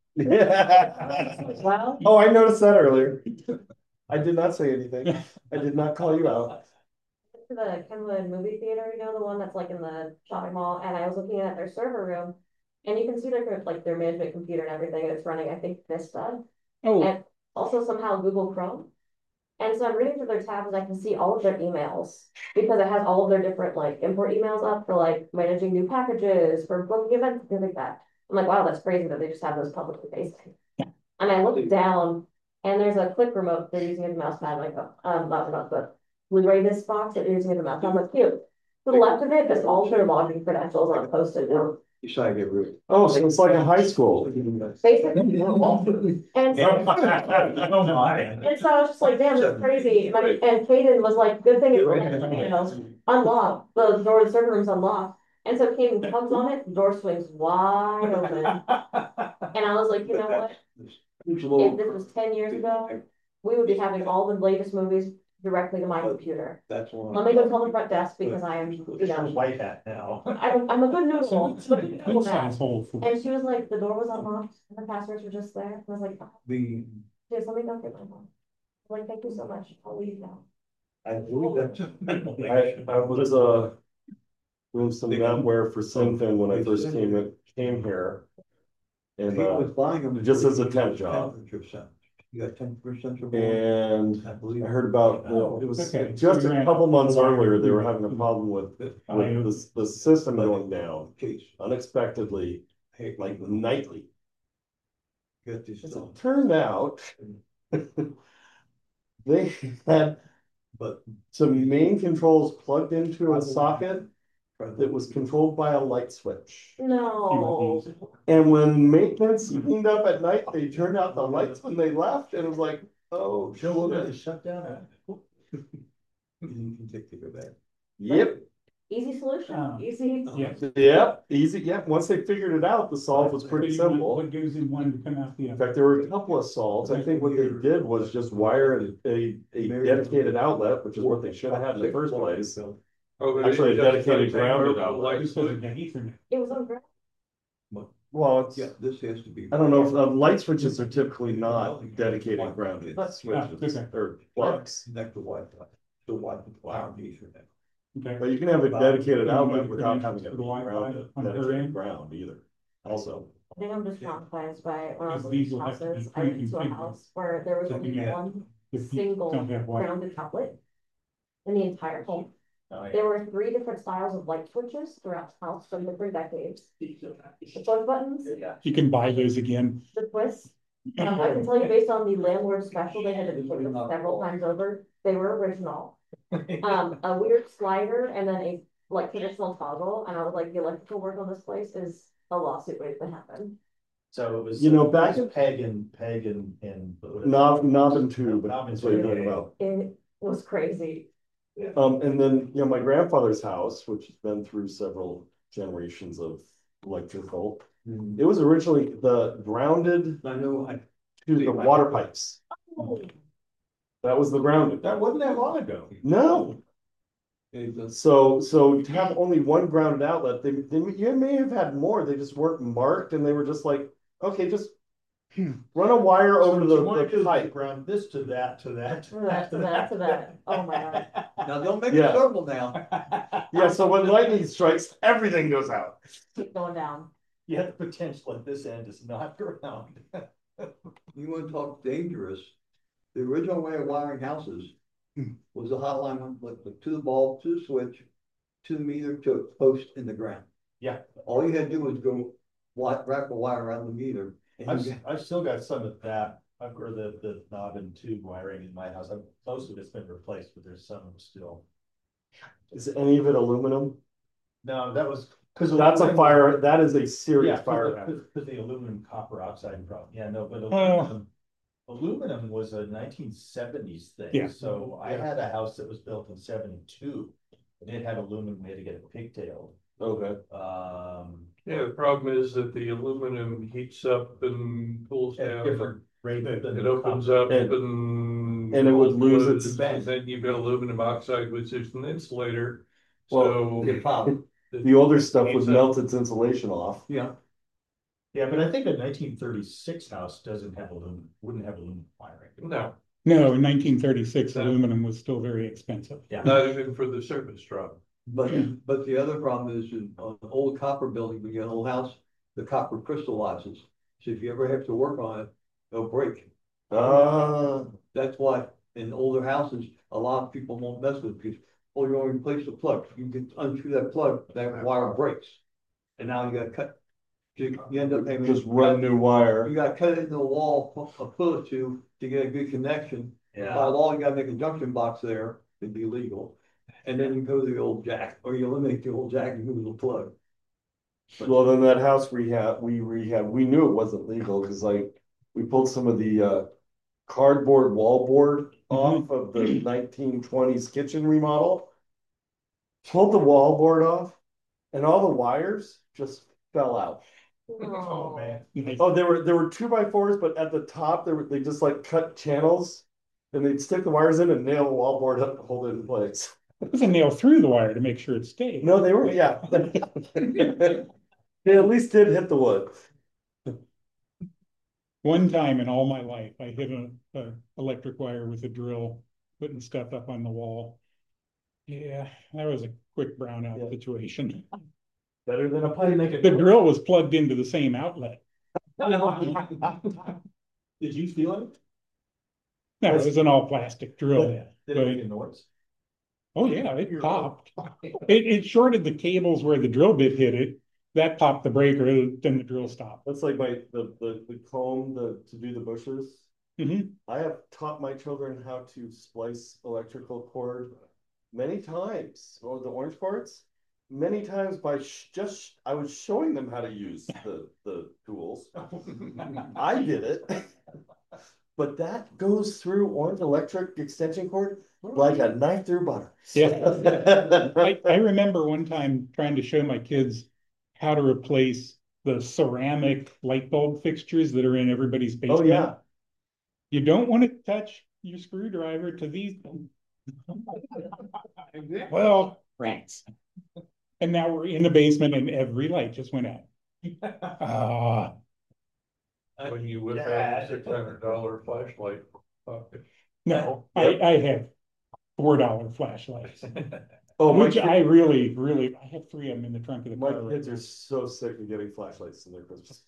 Well, Oh, I noticed that earlier. I did not say anything. I did not call you out. to the Kenwood movie theater, you know, the one that's like in the shopping mall, and I was looking at their server room, and you can see their management computer and everything, and it's running, I think, Vista, Oh, and also somehow Google Chrome. And so I'm reading through their tabs and I can see all of their emails because it has all of their different like import emails up for like managing new packages, for booking events, things like that. I'm like, wow, that's crazy that they just have those publicly facing. And I looked down and there's a click remote they're using as a mouse pad, like, not remote, but Blu-ray disc box that they're using as a mouse pad. I'm like, cute. To the left of it, is all their login credentials on a post-it note. You try to get rid of it. Oh, so it's like a high school. Basically. And so, and so I was just like, damn, that's crazy. And Kaden was like, good thing it's, unlocked, the door of the server room's unlocked. And so Kaden comes on it, the door swings wide open. And I was like, you know what? If this was 10 years ago, we would be having all the latest movies directly to my computer. That's one. Let me go tell the front desk because I am, you know, White hat now. I'm a good noodle. Good size hole for. And she was like, the door was unlocked and the passwords were just there. And I was like, oh, The, just let me go get my phone. I'm like, thank you so much. I'll leave now. I believe that's. I was, doing some NetWare for Cinfin when I first came here. And, He was buying them. just as a temp job. 10%. You got 10% of. And I believe. I heard about, it was Okay. just a couple months earlier, they were having a problem with the system going down Case. unexpectedly, Hey, like nightly. Get this As done. it turned out, they had But some main controls plugged into a socket that was controlled by a light switch. No. And when maintenance cleaned up at night, they turned out the lights when they left, and it was like, oh, shit. Shut down. you can take it back. Yep, Easy solution, Oh. easy. Yeah. easy, once they figured it out, the solve was pretty simple. What goes in one to come out the In other. fact, there were a couple of solves. I think what they did was just wire a dedicated outlet, which is what they should have had in the first place. Oh, Actually, a dedicated grounded outlet. Like, This doesn't have Ethernet. It was on ground. Well, it's, Yeah, this has to be. I don't know if light switches are typically not dedicated grounded switches or plugs. Connect the Wi-Fi, the Wi-Fi, Ethernet. Okay. But you can have a dedicated You outlet need without credentials having for the a Wi-Fi on her dedicated end? ground either. Also, I think I'm just traumatized by when I was These living in will have to be houses, I went to a pre-configured. house where there was So only you get- one If you single don't have Wi-Fi. grounded outlet in the entire home. Oh, yeah. There were 3 different styles of light switches throughout the house from different decades. The push buttons, You can buy those again. the twists. I can tell you based on the landlord special, they had to put them several times over. They were original. A weird slider and then a like traditional toggle. And I was like, the electrical work on this place is a lawsuit waiting to happen. So it was. You know, back it was Peg and. knob and tube, Knob and that's what you're tube. talking about. It was crazy. And then, my grandfather's house, which has been through several generations of electrical, it was originally the grounded I know, to the water pipes. That was the grounded. That wasn't that long ago. No, so to have only one grounded outlet, you may have had more, they just weren't marked and they were just like, okay, just run a wire over the pipe. Ground this to that, to that. To that. Oh my God. now don't make Yeah. a circle now. Yeah, so when lightning strikes, everything goes out. Keep going down. Yet the potential at this end is not ground. You wanna talk dangerous? The original way of wiring houses was a hotline, like to the bulb, to the switch, to the meter, to a post in the ground. Yeah. All you had to do was go wrap a wire around the meter. And I've still got some of that, I've got the knob and tube wiring in my house, most of it's been replaced, but there's some still. Is any of it aluminum? No, that was. Cause That's a fire, that is a serious Yeah, fire. cause the aluminum copper oxide problem, yeah, no, but Oh. aluminum was a 1970s thing, Yeah. so I had a house that was built in 72. And it had aluminum, we had to get it pigtailed, Okay. Yeah, the problem is that the aluminum heats up and cools at down. different rate than It the opens copper. up and. And it would lose explodes, its- and then you've got aluminum oxide, which is an insulator. Well, So. The older stuff would melt its insulation off. Yeah, Yeah, but I think a 1936 house wouldn't have aluminum wiring. No, No, in 1936, No. aluminum was still very expensive. Yeah. not even for the surface drop. but the other problem is in an old copper building, when you get an old house, the copper crystallizes. So if you ever have to work on it, it'll break. That's why in older houses, a lot of people won't mess with it because, oh, you're gonna replace the plug. You can unscrew that plug, that wire breaks. And now you gotta cut You end up having. Just run new wire. You gotta cut it into the wall, a foot or two to get a good connection. By Yeah. law, you gotta make a junction box there, it'd be legal. And then you go to the old jack, or you eliminate the old jack and move the plug. Well, then that house we knew it wasn't legal because like we pulled some of the cardboard wallboard off of the 1920s kitchen remodel. Pulled the wallboard off and all the wires just fell out. Oh, man. Oh, there were 2x4s, but at the top they just like cut channels and they'd stick the wires in and nail the wallboard up to hold it in place. It was a nail through the wire to make sure it stayed. No, they were, yeah. They at least did hit the wood. One time in all my life, I hit a electric wire with a drill, putting stuff up on the wall. Yeah, that was a quick brownout Yeah. situation. Better than a How do you make it? The drill was plugged into the same outlet. Did you feel it? No, it was an all plastic drill. Did it But- make a noise? Oh, yeah, it popped. It shorted the cables where the drill bit hit it. That popped the breaker, then the drill stopped. That's like the comb to do the bushes. Mhm. I have taught my children how to splice electrical cord many times, or the orange parts, many times by I was showing them how to use the tools. I did it. But that goes through orange electric extension cord like a knife through butter. Yeah. I remember one time trying to show my kids how to replace the ceramic light bulb fixtures that are in everybody's basement. Oh, yeah. You don't want to touch your screwdriver to these. Well, rats. And now we're in the basement and every light just went out. Ah, When you would have a $600 flashlight. no, I have $4 flashlights, Oh, which I really, I have 3 of them in the trunk of the my car. right kids now. are so sick of getting flashlights in their Christmas.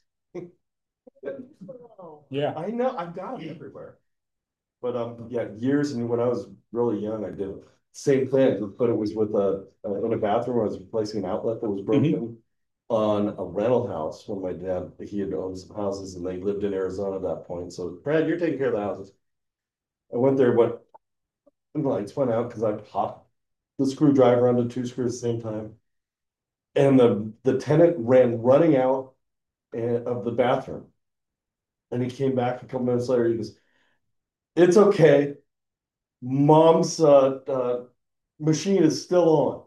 Yeah, I know, I've got them everywhere. But yeah, years and when I was really young, I did same thing, but it was with in a bathroom. I was replacing an outlet that was broken on a rental house when my dad, he had owned some houses and they lived in Arizona at that point. So Brad, you're taking care of the houses. I went there, but the lights went out because I popped the screwdriver onto 2 screws at the same time. And the tenant ran running out of the bathroom. And he came back a couple minutes later. He goes, "It's okay. Mom's machine is still on."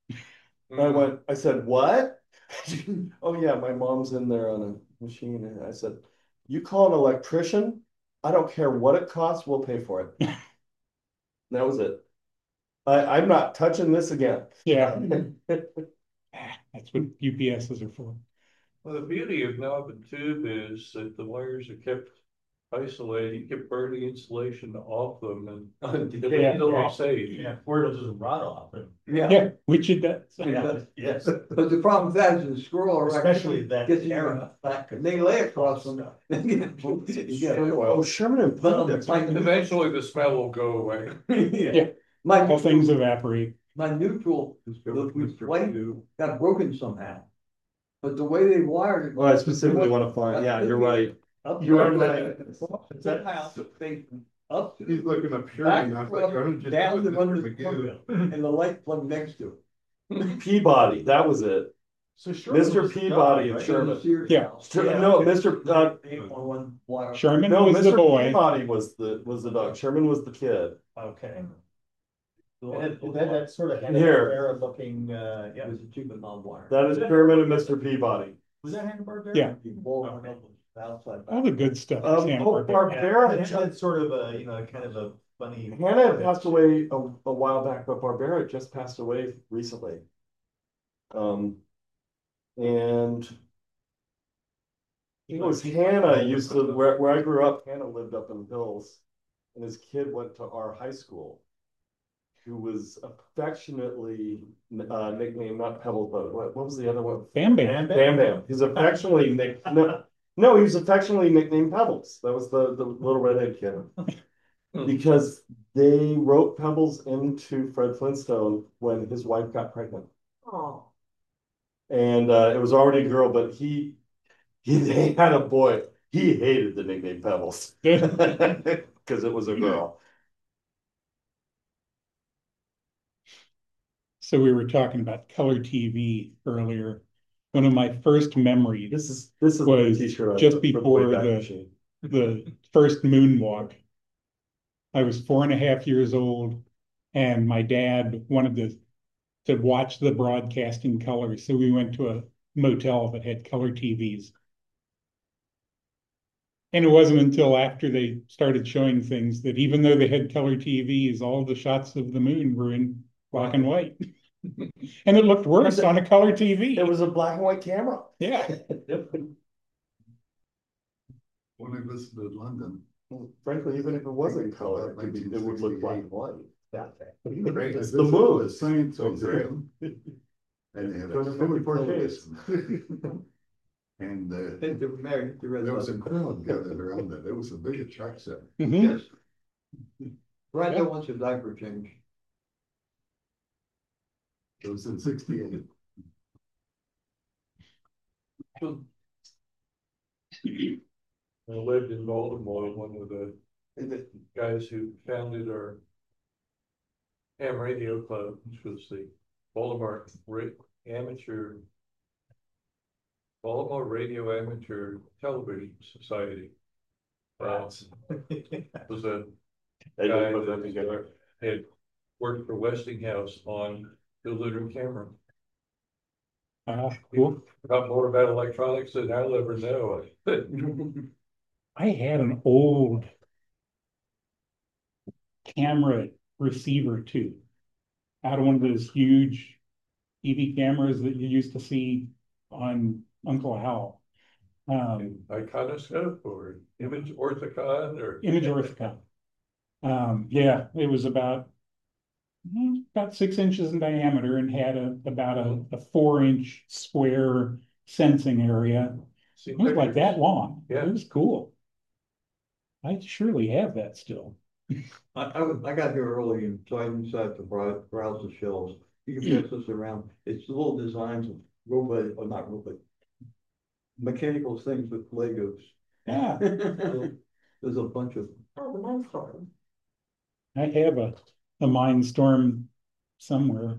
And I said, "What?" "Oh yeah, my mom's in there on a machine." And I said, "You call an electrician? I don't care what it costs, we'll pay for it." And that was it. I'm not touching this again. yeah. That's what UPSs are for. Well, the beauty of knob and tube is that the wires are kept isolated, you can burn the insulation off them and Yeah. they're safe. Yeah, where it'll just rot off. Yeah, which it does. Yes, But the problem with that is the squirrel. or especially that gets in era. back, and they lay across them. Yeah. Oh, Sherman and Plymouth. Eventually the smell will go away. Yeah. My, All things evaporate. my neutral, the light got broken somehow. But the way they wired it. Well, I specifically want to find, yeah, you're right. Up You are to right. the house, they, up to, He's looking up here back and I was like, I'm from, just. down to looking under at the Magoo. plug, and the light plug next to it. Peabody, that was it. So Sherman Mr. was Peabody and right? Sherman. Sears Yeah. house. No, Mr. 811 wire. Sherman No, was the Mr. boy. Peabody was the dog. Sherman was the kid. Okay. It had that sort of Here. era looking, It yeah. was a tube and non-wire. That is Sherman and Mr. Peabody. Was that Hanna-Barbera? Yeah. The wall went up outside. All the good stuff. is Oh, Hanna-Barbera. Barbera. It had sort of a, you know, kind of a funny. Hannah had passed away a while back, but Barbera just passed away recently. And it was Hannah used to, where I grew up, Hannah lived up in the hills. And his kid went to our high school, who was affectionately nicknamed, not Pebbles, but what was the other one? Bam Bam. Bam Bam. He's affectionately no, he was affectionately nicknamed Pebbles. That was the little redhead kid. Because they wrote Pebbles into Fred Flintstone when his wife got pregnant. Oh, And it was already a girl, but They had a boy, he hated the nickname Pebbles. Cause it was a girl. So we were talking about color TV earlier. One of my first memories This is was the t-shirt I just took for before Wayback the Machine. the first moonwalk. I was 4.5 years old, and my dad wanted to watch the broadcast in color, so we went to a motel that had color TVs. And it wasn't until after they started showing things that even though they had color TVs, all the shots of the moon were in black and white. And it looked worse on a color TV. It was a black and white camera. Yeah. When I visited London. Frankly, even if it wasn't color, it would look black and white. Great. It's the moon. The science museum. And they had a 254 television. And They were married, they read there was a about crowd gathered around it. It was a big attraction. it. Mhm. Yes. Right there wants a diaper change. It was in '68. I lived in Baltimore, one of the guys who founded our ham radio club, which was the Baltimore Amateur Baltimore Radio Amateur Television Society. Was a They guy didn't put that that together. had worked for Westinghouse on the lunar camera. Cool. Got more about electronics than I'll ever know. I had an old camera receiver too, out of one of those huge EV cameras that you used to see on Uncle Hal. Iconoscope or Image Orthicon or Image Orthicon. Yeah, it was about 6 inches in diameter and had about a 4-inch square sensing area. It was like that long. Yeah. It was cool. I surely have that still. I got here early and so I decided to browse the shelves. You can pass this around. It's little designs of robot, or not robot, mechanical things with Legos. Yeah, There's a bunch of. Oh, the Mindstorm. I have a Mindstorm somewhere.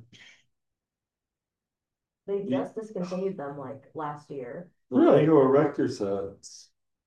They just discontinued them like last year. The Lego Erector sets.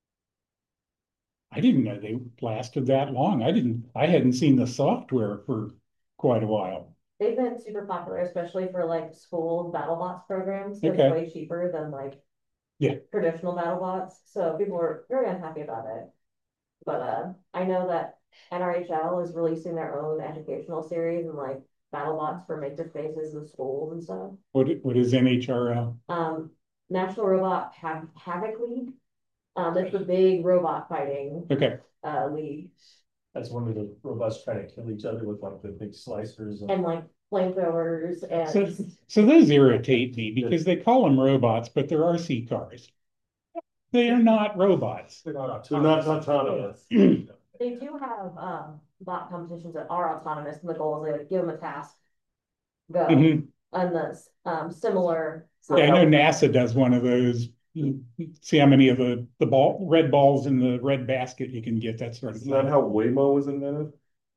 I didn't know they lasted that long. I hadn't seen the software for quite a while. They've been super popular, especially for like school BattleBots programs. They're Okay. way cheaper than like Yeah. traditional BattleBots. So people were very unhappy about it. But I know that NRHL is releasing their own educational series and like BattleBots for makerspaces and schools and stuff. What is NHRL? National Robot Havoc League. It's the big robot fighting Okay. league. That's when the robots try to kill each other with like the big slicers And like flamethrowers and So those irritate me because they call them robots, but they're RC cars. They are not robots. they're not They're not autonomous. they do have bot competitions that are autonomous, and the goal is they give them a task, go, Mhm. and the similar. Yeah, I know NASA does one of those. See how many of the red balls in the red basket you can get, that sort of Isn't that thing. how Waymo was invented?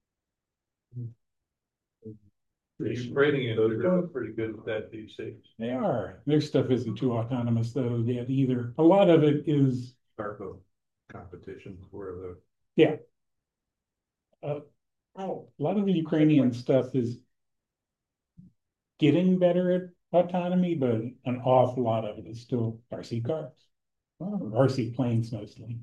Rating it, they're doing pretty good at that these days. They are. Their stuff isn't too autonomous though yet either. A lot of it is, DARPA competitions where the yeah. A lot of the Ukrainian stuff is getting better at autonomy, but an awful lot of it is still RC cars. RC planes mostly.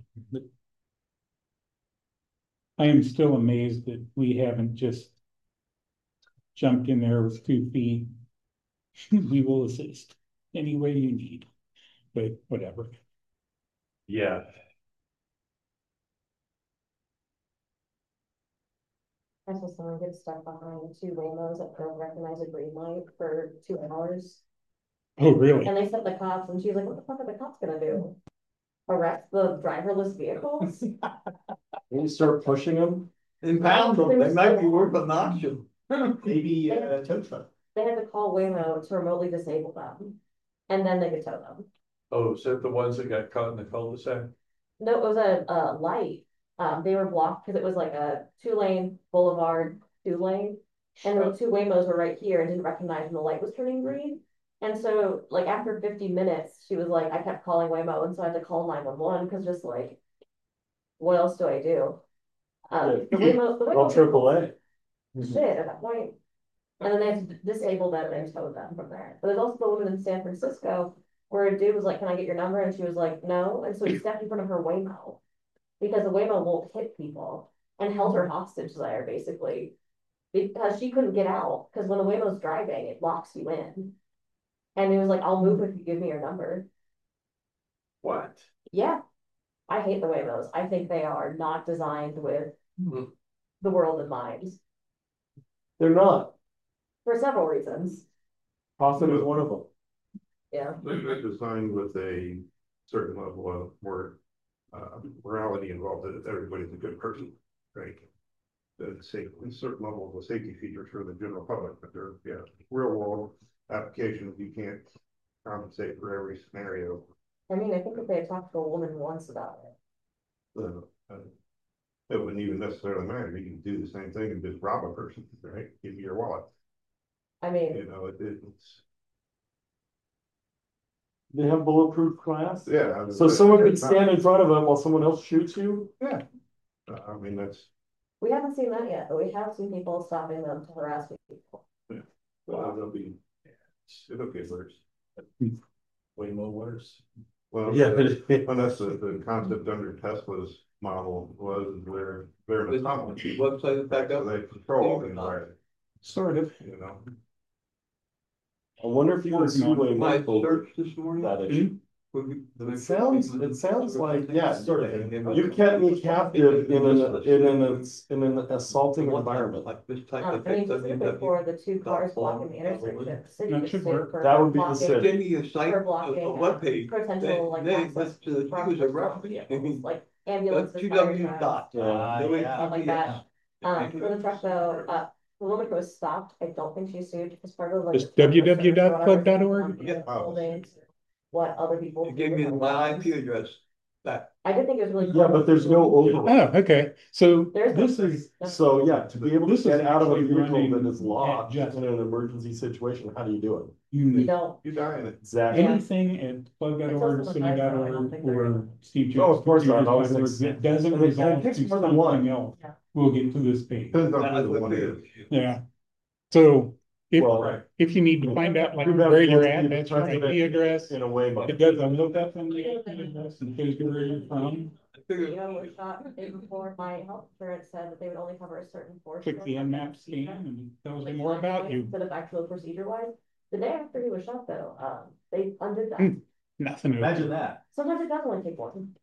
I am still amazed that we haven't just jumped in there with 2 feet. We will assist any way you need, but whatever. Yeah. I saw someone get stuck behind 2 Waymos that don't recognize a green light for 2 hours. Oh, really? And they sent the cops, and she's like, what the fuck are the cops gonna do? Arrest the driverless vehicles? When you start pushing them, Impound them, they might be worth an auction. Maybe tow truck. They had to call Waymo to remotely disable them, and then they could tow them. Oh, is that the ones that got caught in the cul-de-sac? No, it was a light. They were blocked because it was like a 2-lane boulevard, 2-lane. And the 2 Waymos were right here and didn't recognize when the light was turning green. And so like after 50 minutes, she was like, I kept calling Waymo, and so I had to call 911 because just like, what else do I do? The Well, Waymo AAA. shit at that point. And then they had to disable them and tow them from there. But there's also the woman in San Francisco where a dude was like, can I get your number? And she was like, no. And so he stepped in front of her Waymo because the Waymo won't hit people and held her hostage there basically because she couldn't get out because when the Waymo's driving, it locks you in. And he was like, I'll move if you give me your number. What? Yeah. I hate the Waymos. I think they are not designed with Mhm. the world in mind They're not. for several reasons. Profit is one of them. Yeah. They're designed with a certain level of more morality involved, that everybody's a good person, right? That's a certain level of safety features for the general public, but they're, yeah, real world applications, you can't compensate for every scenario. I mean, I think if they had talked to a woman once about it. It wouldn't even necessarily matter, you can do the same thing and just rob a person, right? Give me your wallet, I mean, you know, it's. They have bulletproof glass. Yeah. So someone could stand in front of them while someone else shoots you? Yeah. I mean, that's. we haven't seen that yet, but we have seen people stopping them to harass people. Well, it'll be worse. Way more worse. Well, Yeah. well, that's the concept under Tesla's model was they're an autonomy. Website back So up. they control all the environment, Sort of. you know. I wonder if you can see My Waymo search this morning. that issue. It It sounds like, yeah, sort of. You kept me captive in an assaulting environment. Like this type of I mean, thing. specifically for the 2 cars blocking the intersection, the city That gets should sued work. for That would be the blocking- city. Give me a site, For a blocking, webpage. potential like They access to from use a personal reference. vehicles, like That's ambulances, two fire W trucks, dot. Yeah. stuff like that. For the truck though, the woman who was stopped, I don't think she sued because part of like. Just the terms of service or whatever, www.club.org? yeah, holdings, what other people. It gave me my IP address back. I did think it was really. Yeah, but there's no overlap. Oh, okay, so There's no this is, So yeah, to be able to This is get out of a actually vehicle running that is locked at in an emergency situation, how do you do it? You you, don't. You die in it. Exactly. anything at plug.org, city.org, or Steve Oh, of course not. Jobs. Always That doesn't and it resolve takes to more than one. something else, Yeah. we'll get to this page. Depends on who the one is. Yeah, so Well, if you need to find out like You've got where you're to at, be the that's your president IP address. in a way, but It doesn't look up on the IP address and tells you where you're from. Was shot the day before, my health insurance said that they would only cover a certain portion. Click the Nmap scan and it tells you more about you. Instead of actual procedure wise, the day after he was shot though, they undid that. Nothing. Imagine that. Sometimes it does only take one.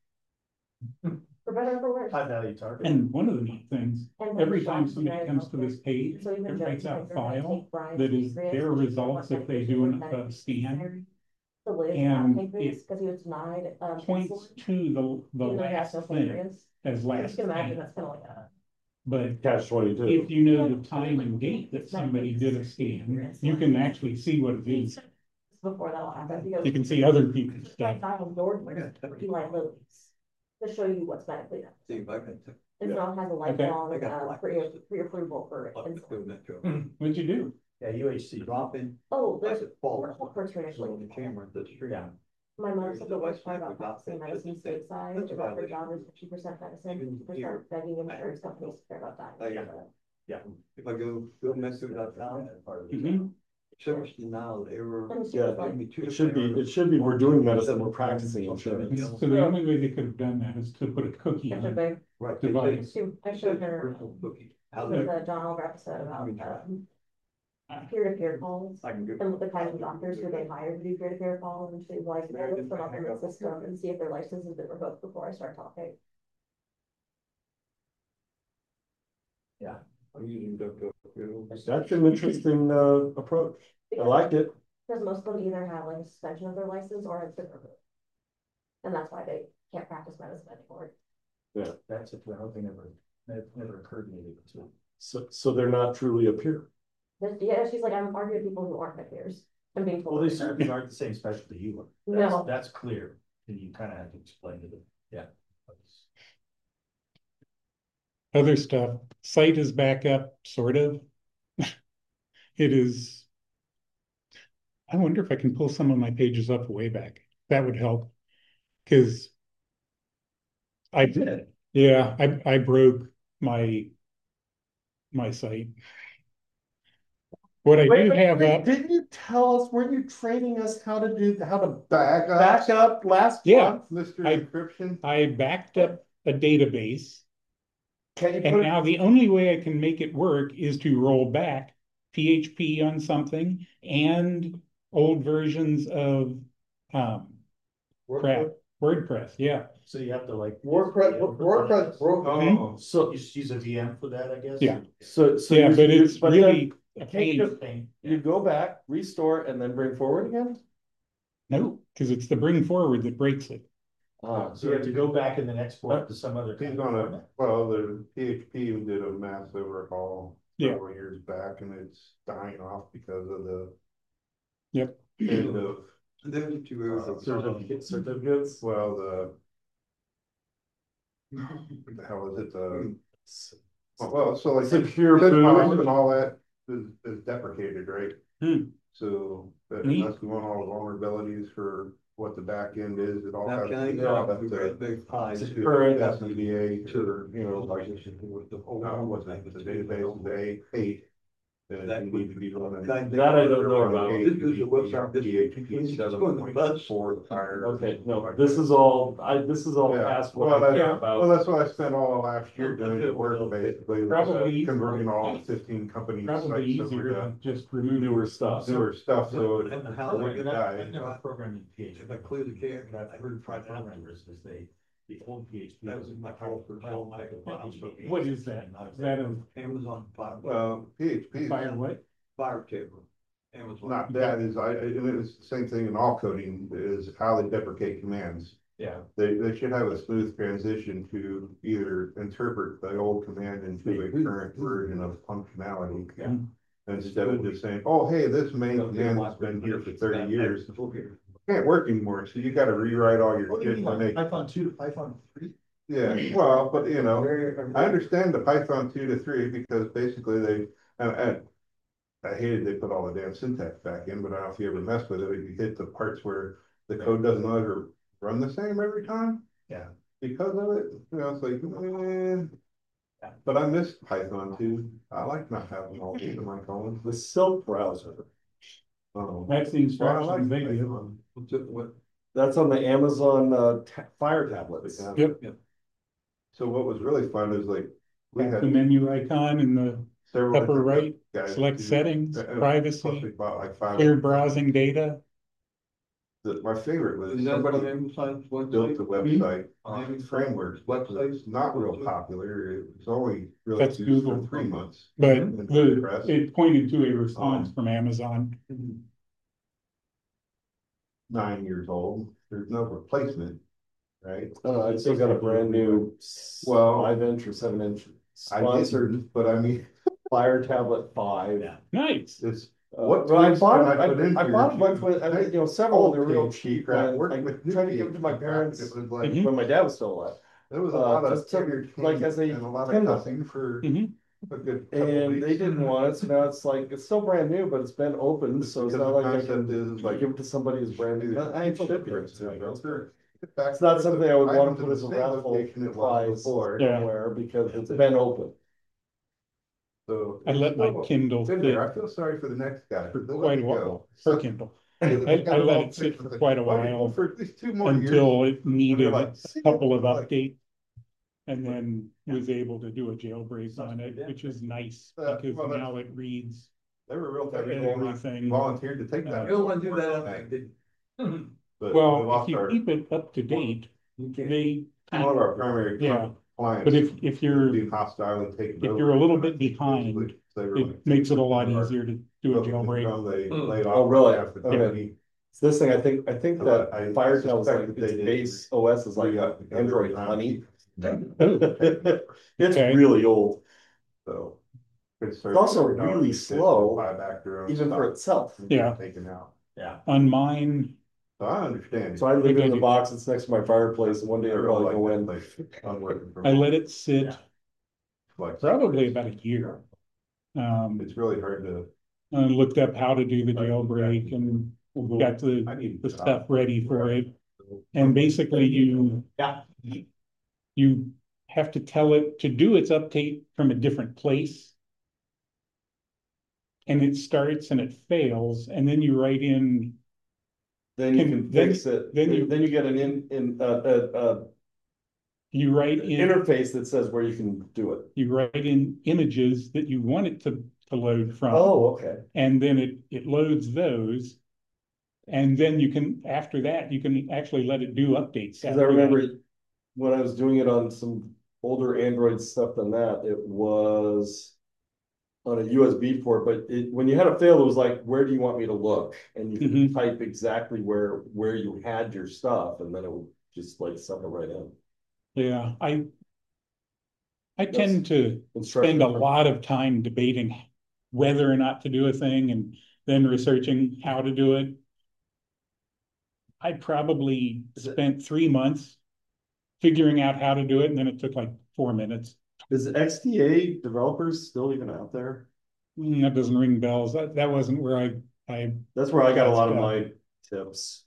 For better or for worse. High value target. And one of the neat things, And when every he time shot, somebody you comes guys to know, this page, so even it Judge writes out Spencer might file take bribes that to is grants their to results support if they medication do with a medication scan. To live And pancreas, it because he was denied, points insulin, to the even though he has last no thing pancreas. as So last you can imagine thing. that's kind of like a. But catch 22. if you know the time and date that somebody did a scan, you can actually see what it is. Before that all happened. He goes, You can see other people's stuff. Dial Nordman, Eli Lilly's, to show you what's medically necessary. See if I can. And now has a Okay. lifelong, I got pre-approval for insulin. What'd you do? Yeah, UHC. Dropping. Oh, That's there's a fall. we're whole person So in the actually. camera, the street. Yeah. My mom said the Otherwise, worst part about I forgot practicing that medicine just- stateside that's is a that her violation. job is 50% medicine, Even 50% here. begging insurance companies to care about dying. Yeah. If I go mess with that down, Mhm. service denial, error. And she Yeah, was like, it should be, we're doing medicine, we're practicing insurance. So the only way they could have done that is to put a cookie I on showed it. her, Right. Device. I showed her, How there's they. a John Oliver episode about, Ah. peer-to-peer calls. I can go. And the kind of doctors who they hire to do peer-to-peer calls, and she's like, I look them up in the system and see if their license has been revoked before I start talking. I'm using DuckDuckGo. That's an interesting approach. I like it. Because most of them either have like a suspension of their license or it's been revoked. And that's why they can't practice medicine anymore. That's it. I don't think it never occurred to me to. So they're not truly a peer. Yeah, she's like, I'm arguing with people who aren't my peers. I'm being Well, told. these certainly aren't the same specialty you are. No. That's clear, and you kind of have to explain to them, yeah. Other stuff, site is back up, sort of. It is. I wonder if I can pull some of my pages up way back. That would help. Cause I did, yeah, I broke my site. What I do have up, Didn't you tell us, weren't you training us how to Back back up last Yeah. month? Mr. I- Encryption. I backed up a database. Can you And put now the only way I can make it work is to roll back PHP on something and old versions of crap, WordPress, yeah. So you have to like. WordPress broke? Oh, So you just use a VM for that, I guess? Yeah. So Yeah, you- but it's but really a then pain. Just pain. you go back, restore, and then bring forward again? No, because it's the bring forward that breaks it. So you have to go back and then export to some other. he's kind on of a, format. well, the PHP did a mass overhaul Yeah. several years back and it's dying off because of the Yep. end of, There's two areas. Certificates. well, what the hell is it, well, so like. Secure This boot. box and all that is deprecated, right? Hmm. So, that Neat. unless we want all the vulnerabilities for what the back end is, it all Now, has. can I to be go up with to- a big pie? to Current. SCBA to, you know, like, what's it, the database is A8. Then you need to be running. That I don't know about. This is a website, this is PHP going to the bus. for the fire. Okay, no, this is all Yeah, past what well, I care well, about. that's what I spent all of last year doing at work, basically. Probably- Converting all 15 companies. Probably easier to just remove Newer stuff. Newer stuff, so. And how when they it I've dies, never programmed in PHP. If I clear the can, But I've heard from programmers is the old PHP. That was my fault for all my. What is that? Is that a Amazon Fire. Well, PHP. fire what? Fire table. Amazon. Not that is, and it's the same thing in all coding is how they deprecate commands. Yeah. They should have a smooth transition to either interpret the old command into a current version of functionality. Yeah. Instead of just saying, oh, hey, this main command has been here for 30 years. Can't work anymore, so you gotta rewrite all your shit to make. Python 2 to Python 3? Yeah, well, but you know, I understand the Python 2 to 3 because basically they, and I hated they put all the damn syntax back in, but I don't know if you ever mess with it, you hit the parts where the code doesn't ever run the same every time. Yeah. Because of it, you know, it's like, but I miss Python 2. I like not having all these in my columns. The Silk browser. Oh. That's the Well, I like instruction they give. Python. That's on the Amazon Fire tablets. Yep. So what was really fun is like, we The had menu icon in the several. upper different right, guys select do- settings, plus privacy, we bought like 5. clear browsing data. My favorite was Is that somebody what Amazon's built website? the website Mhm. framework. It's not real popular. It's only really That's used for Google. 3 months. But And WordPress. it pointed to a response from Amazon. 9 years old. There's no replacement, right? I still got a brand new Well, 5-inch or 7-inch I sponsored didn't, but I mean, Fire Tablet 5. Yeah. Nice. it's. What What I tools bought, can I put into I your bought a bunch machine? with, you know, several of them real Okay, cheap. crap, And working I with tried to give them to my crap, parents it was like, Mhm. when my dad was still alive. there was a lot of. just took, like, as a and a lot of Kindle. cussing for Mhm. a good couple And weeks. they didn't want it, so now it's like, it's still brand new, but it's been opened, so it's Because not the like I concept can is like. give it to somebody who's brand new. I ain't shipping it. It's It's not something I would want to put as a raffle prize Yeah. somewhere because it's been open. So. I let my Kindle It's in sit there. I feel sorry for the next guy. for Let quite me a go. while, her Kindle, I let it sit for quite a while For at least 2 more years. until it needed like, a couple of like- updates. And then was able to do a jailbreak on it, which is nice because well, now it reads They were real everything. volunteered to take that. You don't want to do that. But we Well, lost if you our- keep it up to date, they, One of our primary Yeah. clients. but if you're, Being hostile and taking. if you're a little bit behind, They were it like- makes it a lot easier to do a jailbreak. They Hmm. laid Oh, off really? half the Okay. company. So this thing, I think So that I Fire suspect Tablet's like, that its they did base OS is like re-up because Android they were Honey. trying It's Okay. really old, So. It's also really slow, Buy back their own even for stock itself. and get Yeah. Taken out. Yeah. On mine, I understand. So I leave it in the box, it's next to my fireplace, and one day I'll probably go in. I'm working from I home. let it sit Yeah. Like, probably about a year. It's really hard to. I looked up how to do the jailbreak and got I need the stuff ready for it. And basically Yeah. you have to tell it to do its update from a different place. And it starts and it fails, and then you write in, Then you can Then- fix it, then you- then you get an you write in, interface that says where you can do it. you write in images that you want it to load from. Oh, okay. And then it loads those. And then you can, after that, you can actually let it do updates. Cause I remember when I was doing it on some older Android stuff than that, it was on a USB port, but when you had a fail, it was like, where do you want me to look? And you could type exactly where you had your stuff, and then it would just like suck it right in. Yeah, I tend to spend a lot of time debating whether or not to do a thing and then researching how to do it. I probably spent 3 months figuring out how to do it, and then it took like 4 minutes. Is XDA developers still even out there? That doesn't ring bells. That wasn't where I. That's where I got a lot of my tips.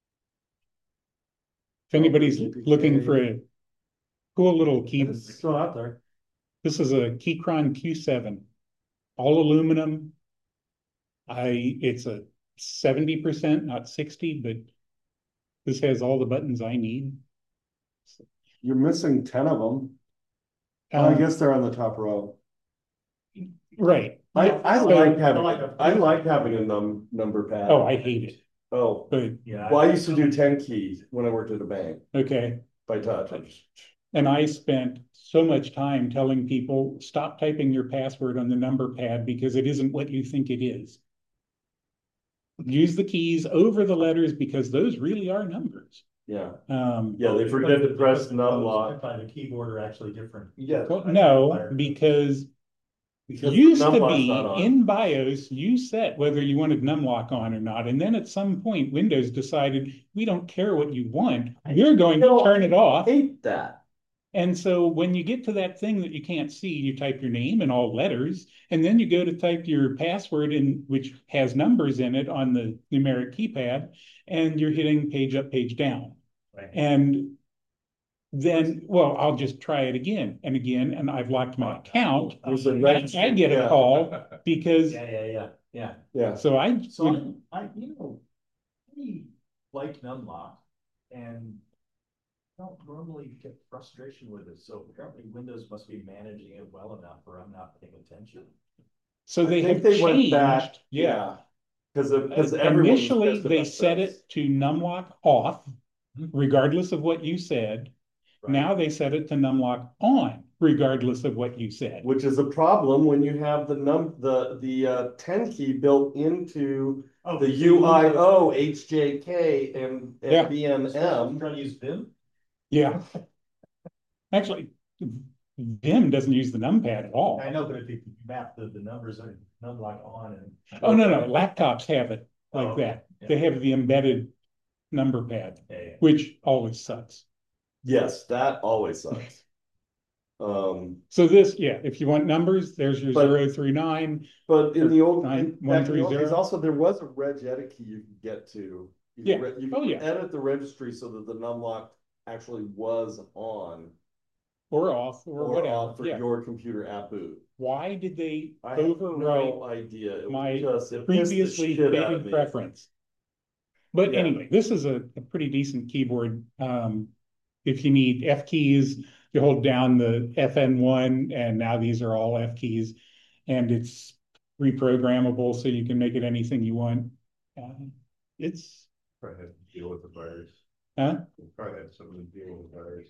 If anybody's looking for a cool little key, It's still out there. this is a Keychron Q7, all aluminum. It's a 70%, not 60, but this has all the buttons I need. You're missing 10 of them. I guess they're on the top row. Right. I like having a number pad. Oh, I hate it. Oh, But Yeah. well, I used to do 10 keys when I worked at a bank okay. by touch. And I spent so much time telling people, stop typing your password on the number pad because it isn't what you think it is. Use the keys over the letters because those really are numbers. Yeah. Um, Yeah, they forget to press num lock. By the keyboard are actually different. Yeah. well, no, because used to be in BIOS, you set whether you wanted numlock on or not. And then at some point, Windows decided, we don't care what you want. You're going to turn it off. I hate that. And so when you get to that thing that you can't see, you type your name in all letters, and then you go to type your password in, which has numbers in it on the numeric keypad, and you're hitting page up, page down. Right. And then, well, I'll just try it again and again, and I've locked my account. I get a call because, Yeah. so I like numlock and don't normally get frustration with it. So apparently Windows must be managing it well enough or I'm not paying attention. so they have went back. changed. Yeah. Because Initially, they set it to numlock off, regardless of what you said. Right. Now they set it to numlock on, regardless of what you said. which is a problem when you have the 10 key built into the UIO, HJK, and Yeah. BMM. Trying to use Vim? Yeah. Actually, Vim doesn't use the numpad at all. I know, but if you map the numbers and numlock on and. Oh, no, laptops have it like Oh, that. yeah. They have the embedded number pad, Yeah. which always sucks. Yes, that always sucks. So this, yeah, if you want numbers, there's your But- 0 through 9. But in the old, Nine, back one, in the three, old days, zero. also there was a regedit key you could get to. Yeah. You Oh, could yeah. edit the registry so that the numlock actually was on Or off, or whatever. off for Yeah. your computer at boot. Why did they I have no overwrite idea. It my was just, it pissed the previously shit out of stated me. preference? But Yeah. anyway, this is a pretty decent keyboard. If you need F keys, you hold down the FN1, and now these are all F keys, and it's reprogrammable, so you can make it anything you want. It's, Probably have to deal with the virus. huh? Probably have something to deal with the virus.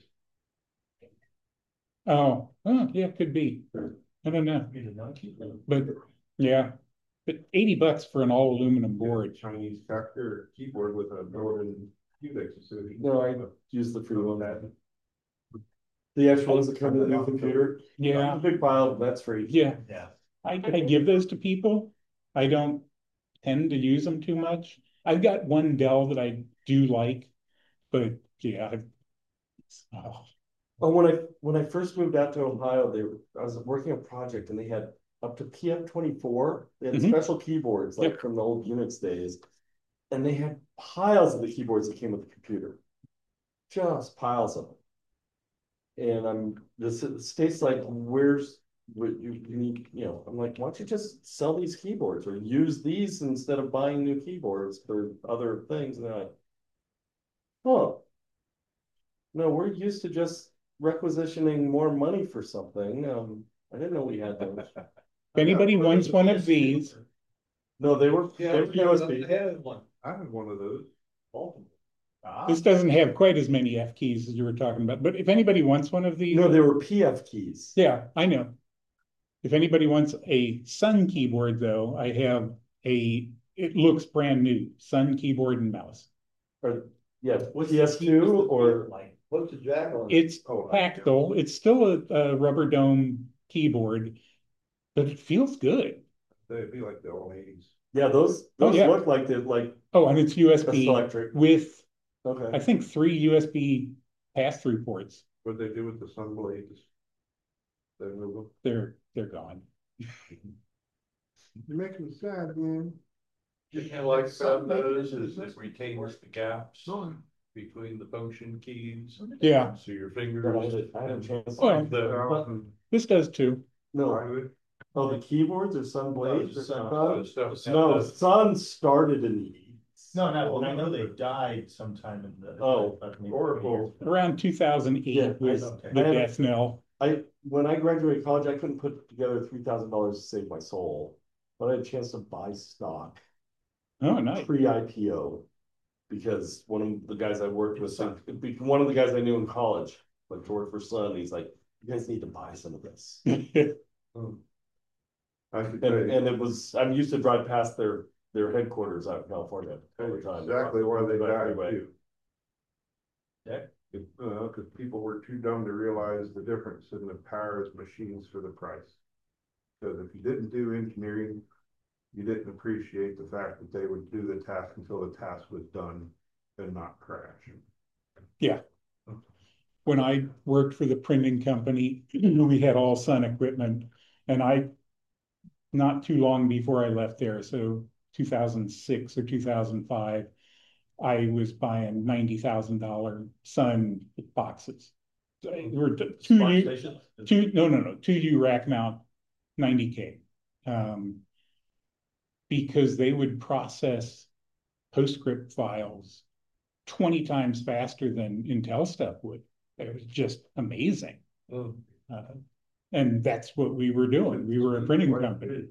Oh, yeah, could be. I don't know, but yeah, but $80 for an all aluminum board. Chinese character keyboard with a Northern Cubic. No, I use the free one. The actual ones that come in the new computer. Yeah, A big pile, that's free. yeah. Yeah. I give those to people. I don't tend to use them too much. I've got one Dell that I do like, but yeah. Oh, Oh, when I first moved out to Ohio, I was working a project and they had up to PF24. They had Mhm. special keyboards like Yep. from the old Unix days. And they had piles of the keyboards that came with the computer. Just piles of them. And the state's like, where's what you need, I'm like, why don't you just sell these keyboards or use these instead of buying new keyboards for other things? And they're like, huh. No, we're used to just requisitioning more money for something. I didn't know we had those. if anybody wants one of these, No, they were Yeah, USB. I had one. I had one of those. this doesn't have quite as many F keys as you were talking about, but if anybody wants one of these, No, they were PF keys. yeah, I know. If anybody wants a Sun keyboard, though, I have it looks brand new, Sun keyboard and mouse. Or yeah, What's PS2 or like? What's the jack on? It's tactile. It's still a rubber dome keyboard, but it feels good. They'd be like the old 80s. yeah, those yeah. look like they're like Oh, and it's that's USB electric. with, I Okay. think, 3 USB pass-through ports. What they do with the sun blades? They move them. They're gone. You're making me sad, man. You can like about those is it retains the gaps between the function keys. Yeah. So your I fingers. had a chance. Well, this does too. No. Oh, the keyboards or Sun blades or Stuff. No, Sun started in the 80s. No, I know they died sometime in the. Oh, Oracle. Around 2008 Yeah, was okay. the I had- death knell. When I graduated college, I couldn't put together $3,000 to save my soul, but I had a chance to buy stock Oh, nice. pre-IPO because one of the guys I worked with, one of the guys I knew in college, like George for Sun, he's like, "You guys need to buy some of this." I could tell you And it was, I'm used to drive past their headquarters out in California all the time. exactly why they But died anyway. too. Yeah. Because people were too dumb to realize the difference in the power of machines for the price. Because if you didn't do engineering, you didn't appreciate the fact that they would do the task until the task was done and not crash. Yeah. When I worked for the printing company, we had all Sun equipment, and not too long before I left there, so 2006 or 2005, I was buying $90,000 Sun boxes. They were Smart stations? two U rack mount 90K. Because they would process PostScript files 20 times faster than Intel stuff would. It was just amazing. And that's what we were doing. We were a printing company.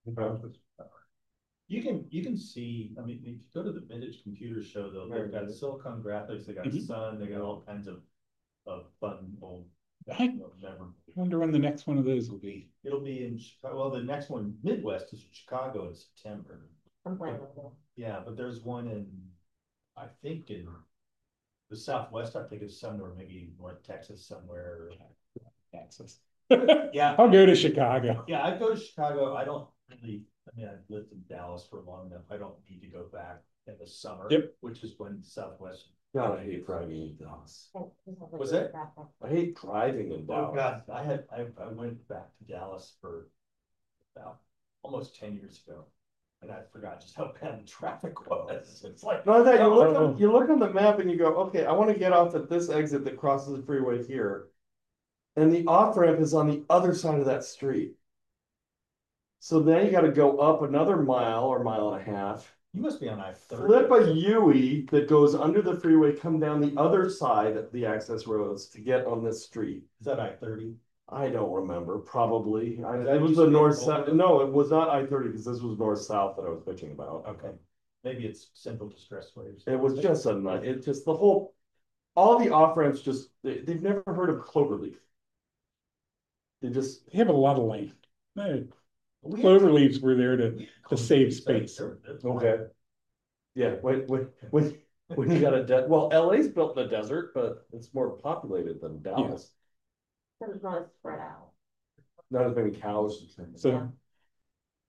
You can see, I mean, if you go to the Vintage Computer Show though, they've got Silicon Graphics, they got Mhm. Sun, they got all kinds of fun old. I wonder when the next one of those will be. It'll be in Chicago, well, the next one, Midwest is in Chicago in September. I'm planning on that. Yeah, but there's one I think in the Southwest, I think it's somewhere, maybe North Texas somewhere. Texas. Yeah. I'll go to Chicago. Yeah, I go to Chicago. I don't really, I've lived in Dallas for long enough. I don't need to go back in the summer. Yep. Which is when Southwest. God, I hate driving in Dallas. Was it? I hate driving in Oh, Dallas. God, I went back to Dallas for about almost 10 years ago. And I forgot just how bad the traffic was. It's like. No, that you look on the map and you go, okay, I want to get off at this exit that crosses the freeway here. And the off ramp is on the other side of that street. So then you got to go up another mile or mile and a half. You must be on I-30. Flip a U that goes under the freeway, come down the other side of the access roads to get on this street. Is that I-30? I don't remember, probably. It was the north-south. No, it was not I-30 because this was north-south that I was bitching about. Okay. Maybe it's Central Distress Waves. It was just a night. It just all the off ramps they've never heard of Cloverleaf. They have a lot of land. Cloverleafs were there to save space. Okay. Yeah, when you got LA's built in the desert, but it's more populated than Dallas. It's not as spread out. Not as many cows. So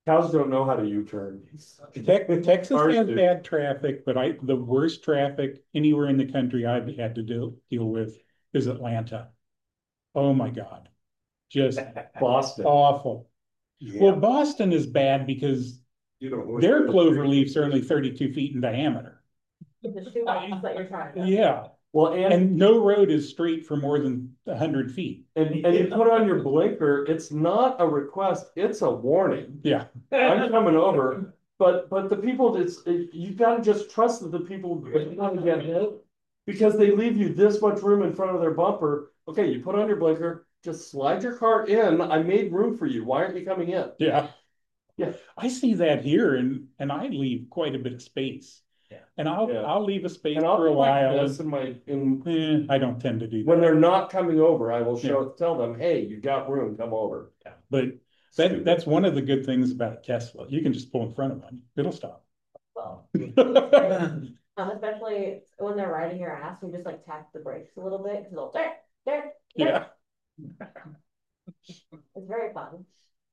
Cows don't know how to U-turn. Texas Cars has do. bad traffic, but the worst traffic anywhere in the country I've had to deal with is Atlanta. Oh my God. Just Boston. awful. Well, Boston is bad because their clover leaves are only 32 feet in diameter. The shoebox that you're trying to. Yeah. Well, And no road is straight for more than 100 feet. and you put on your blinker, it's not a request, it's a warning. Yeah. I'm coming over, but the people, you gotta just trust that the people want to get hit. Because they leave you this much room in front of their bumper. Okay, you put on your blinker, just slide your car in. I made room for you. Why aren't you coming in? Yeah. Yeah. I see that here and I leave quite a bit of space. Yeah. And I'll leave a space And I'll for a be like while. this in I don't tend to do when that. they're not coming over, I will tell them, hey, you got room, come over. Yeah. But that's one of the good things about a Tesla. You can just pull in front of one. It'll stop. Well, especially when they're riding your ass, you just like tap the brakes a little bit because they'll there. Yeah. It's very fun.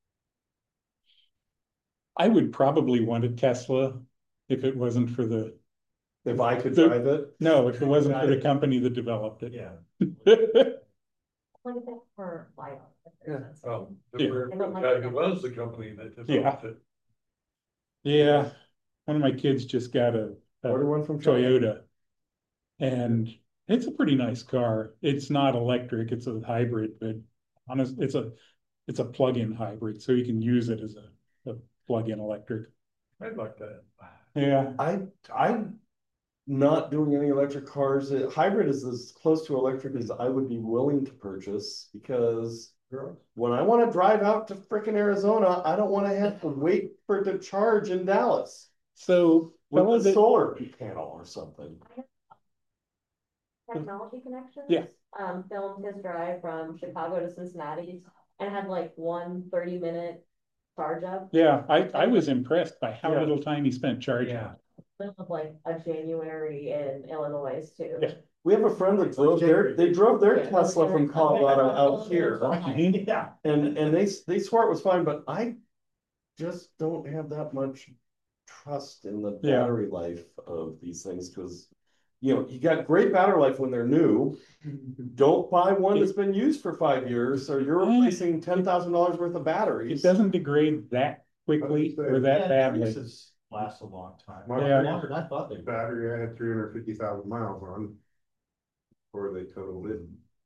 I would probably want a Tesla if it wasn't for If I could drive it. no, if it wasn't for the company that developed it. Yeah. What is it for light? The I don't like guy that. who runs the company that Yeah. developed it. Yeah. One of my kids just got a Order one from Toyota. And it's a pretty nice car. It's not electric, it's a hybrid, but it's a plug-in hybrid, so you can use it as a plug-in electric. I'd like that. Yeah. I'm not doing any electric cars. Hybrid is as close to electric as I would be willing to purchase because when I want to drive out to frickin' Arizona, I don't want to have to wait for it to charge in Dallas So with a solar panel or something. Technology Connections. Yeah. Filmed his drive from Chicago to Cincinnati and had like 30-minute charge up. Yeah, I was impressed by how Yeah. little time he spent charging. Yeah. Middle of like a January in Illinois too. Yeah. We have a friend that drove their Yeah. Tesla from Colorado out here. Mhm. Yeah. And they swore it was fine, but I just don't have that much trust in the Yeah. battery life of these things because you got great battery life when they're new. Don't buy one that's been used for 5 years, or you're replacing $10,000 worth of It batteries. doesn't degrade that quickly or that badly. Priuses last a long time. My Longer than I thought they would. battery, I had 350,000 miles on before they totaled it.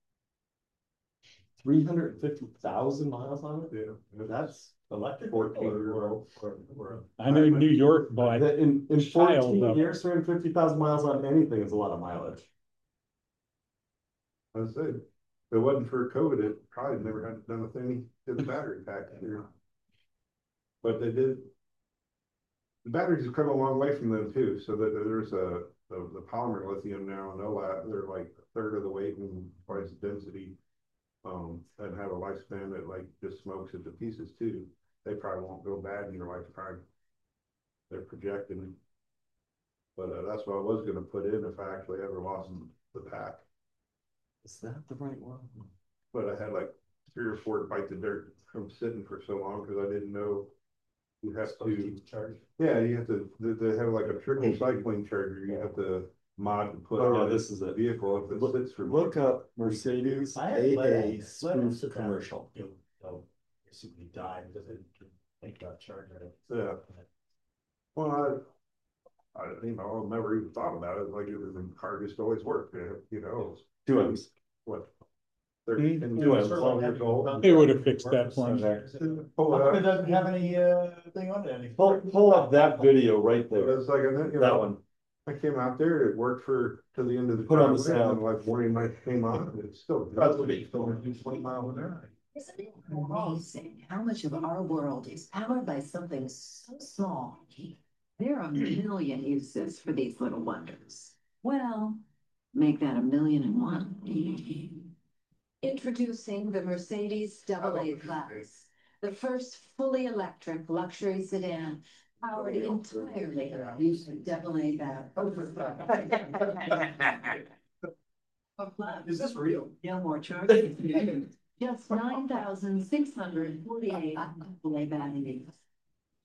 350,000 miles on it? Yeah. That's Electric 14 or I know New York bought in Child 14 of- years, 350,000 miles on anything is a lot of mileage. I said, if it wasn't for COVID, it probably never had done a thing to the battery pack here. But they did. The batteries have come a long way from them too, so that there's the polymer lithium now, and they're like a third of the weight and twice the density. And have a lifespan that like just smokes it to pieces too. They probably won't go bad in your lifetime. They're projecting. But that's what I was gonna put in if I actually ever lost the pack. Is that the right one? But I had like 3 or 4 bites of dirt from sitting for so long because I didn't know you have to charge. Yeah, you have to they have like a trickle cycling charger. You have to mod to put Oh, on this is it. vehicle if it sits for Look up Mercedes AA spoof commercial. Basically died because it think about charging it. Yeah. Well, I never even thought about it. Like the car just always worked. Two M's. What? Mm, 12 years old. It would have fixed that for me. Pull it It up. doesn't have any thing on it anymore. Pull up that video right there. It's like, and then, That one. I came out there, it worked to the end of the. Put on the driveway, and sound. Like morning light came on, and it's still. That's what it- Still only 20 miles an hour. Isn't it amazing how much of our world is powered by something so small? There are a million uses for these little wonders. Well, make that 1,000,001. Introducing the Mercedes AA Class, the first fully electric luxury sedan powered entirely using AA batteries. Is this real? No more charging. Just 9,648 AA batteries.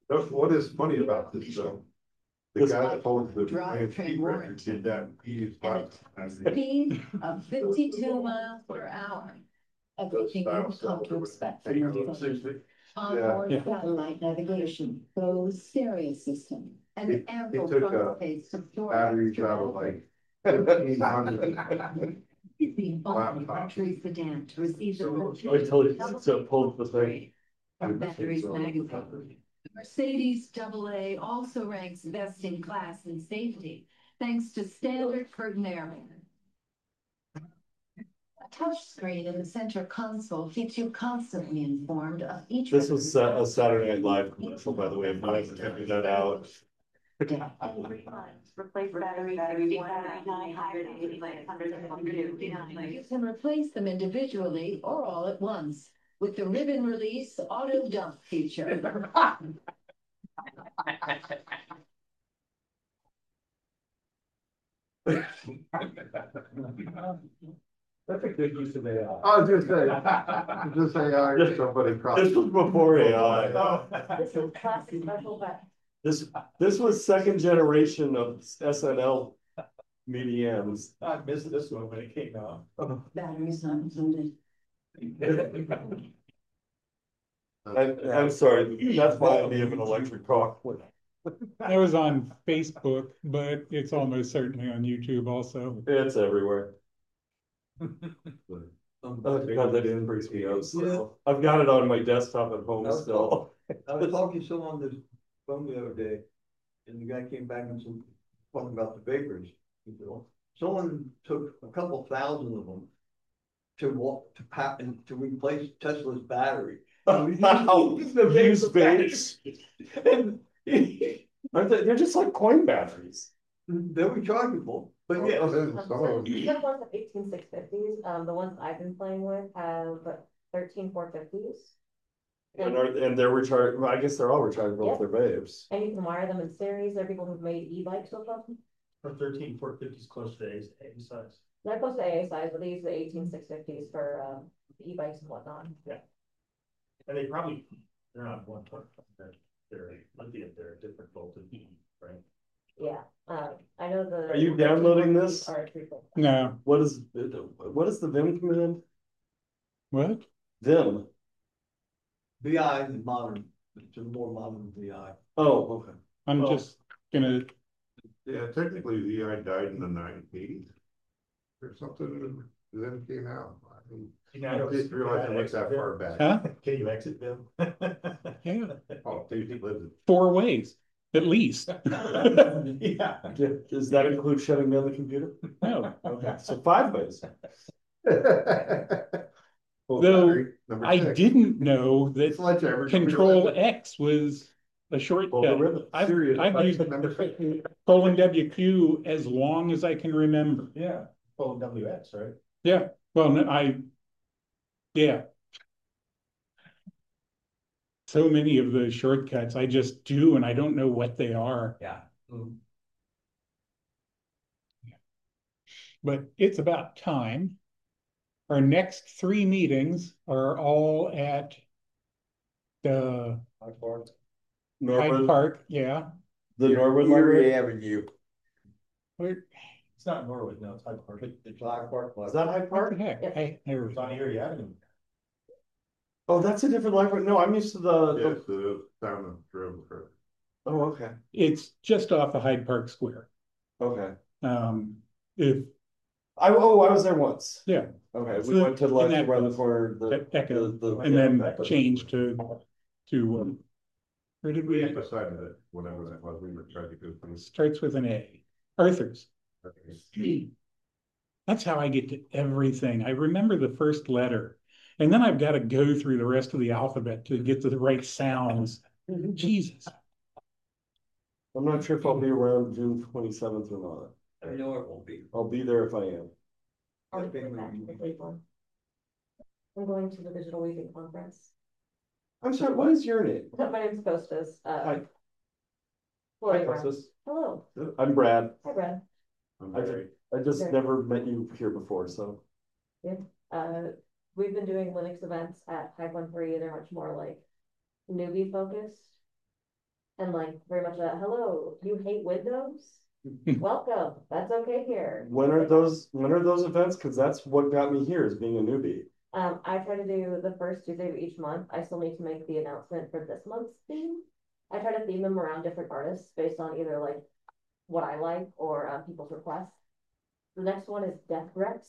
What is funny about this though? The This- guy that holds the Drive train record did that. He used And speed of 52 miles per hour. Everything you've come to expect from your phone. Onboard Yeah. satellite navigation, Bose stereo system, and He ample took, front space to store. batteries out of like 1,500. The only laptop. luxury sedan to receive the. Wait till it pulls the thing. From Batteries Magazine. Mercedes AA also ranks best in class in safety, thanks to standard curtain airbags. A touchscreen in the center console keeps you constantly informed of each. This was a Saturday Night Live commercial, by the way, if I was checking that out. Replace battery 900. You can replace them individually or all at once with the ribbon release auto dump feature. That's a good use of AI. I was just say, somebody crossed. This was before AI. This is classic special effect. This was second generation of SNL mediums. I missed this one when it came out. Batteries not included. I'm sorry, that's my idea of an electric car. That was on Facebook, but it's almost certainly on YouTube also. It's everywhere. Oh God, that didn't freak me out. So I've got it on my desktop at home still. I was talking to someone on the phone the other day, and the guy came back and said, talking about the vapors. He said, "Well, someone took a couple thousand of them to replace Tesla's battery." Use vapes. And aren't they? They're just like coin batteries. They're rechargeable, but yeah. We have ones of 18650s. The ones I've been playing with have 13450s. And they're rechargeable. I guess they're all rechargeable if they're vapes. And you can wire them in series. There are people who've made e-bikes with them. Or 13450s close to A size. Not close to AA size, but they use the 18650s for e-bikes and whatnot. Yeah. And they're not 120. They're lithium, they're a different voltage, right? Yeah. I know the. Are you downloading this? Are treatable. No, What is the Vim command? what? Vim. VI is modern, it's a more modern VI. Oh, okay. I'm Oh. just gonna, Yeah, technically the I died in the 90s or something, then it came out. I didn't realize it was that far back. huh? Can you exit them? Yeah, Oh, dude, he lived 4 ways, at least. Yeah. Does that include shutting down the computer? No, Okay, so 5 ways. Well, Though battery, number I 6. didn't know that Sledgehammer. Control X was a Pull the shortcut. ribbon. I've Serious. used Number 6. Colon WQ as long as I can remember. Yeah. Oh, WX, right? Yeah, well, no, yeah. So many of the shortcuts I just do and I don't know what they are, Yeah. but it's about time. Our next 3 meetings are all at the Hyde Norwood, Park, yeah. the Norwood Library. Avenue. Where, It's not Norwood, no, it's Hyde Park. It's Hyde Park. Is that Hyde what Park? the heck? I never. It's on Erie Avenue. Oh, that's a different library. No, I'm used to Yes, the town of Drove. Oh, okay. It's just off of Hyde Park Square. Okay. If I was there once. Yeah. Okay, So we went to lunch in that- around the corner. Echo, the and then changed to where did we? Beside it, whatever that was, we were trying to go through. Starts with an A. Arthur's. That's how I get to everything. I remember the first letter, and then I've got to go through the rest of the alphabet to get to the right sounds. Jesus. I'm not sure if I'll be around June 27th or not. I know it won't be. I'll be there if I am. I'll be back to Cleveland. I'm going to the Digital Weaving Conference. I'm sorry, what is your name? My name's Costas. Hi. Floyd Hi, Brown. Costas. Hello. I'm Brad. Hi, Brad. I just Sure. never met you here before, so. We've been doing Linux events at 513. They're much more like newbie focused. And like very much a, hello, you hate Windows? Welcome, that's okay here. When are those events? Cause that's what got me here is being a newbie. I try to do the first Tuesday of each month. I still need to make the announcement for this month's theme. I try to theme them around different artists based on either like what I like or people's requests. The next one is Death Rex.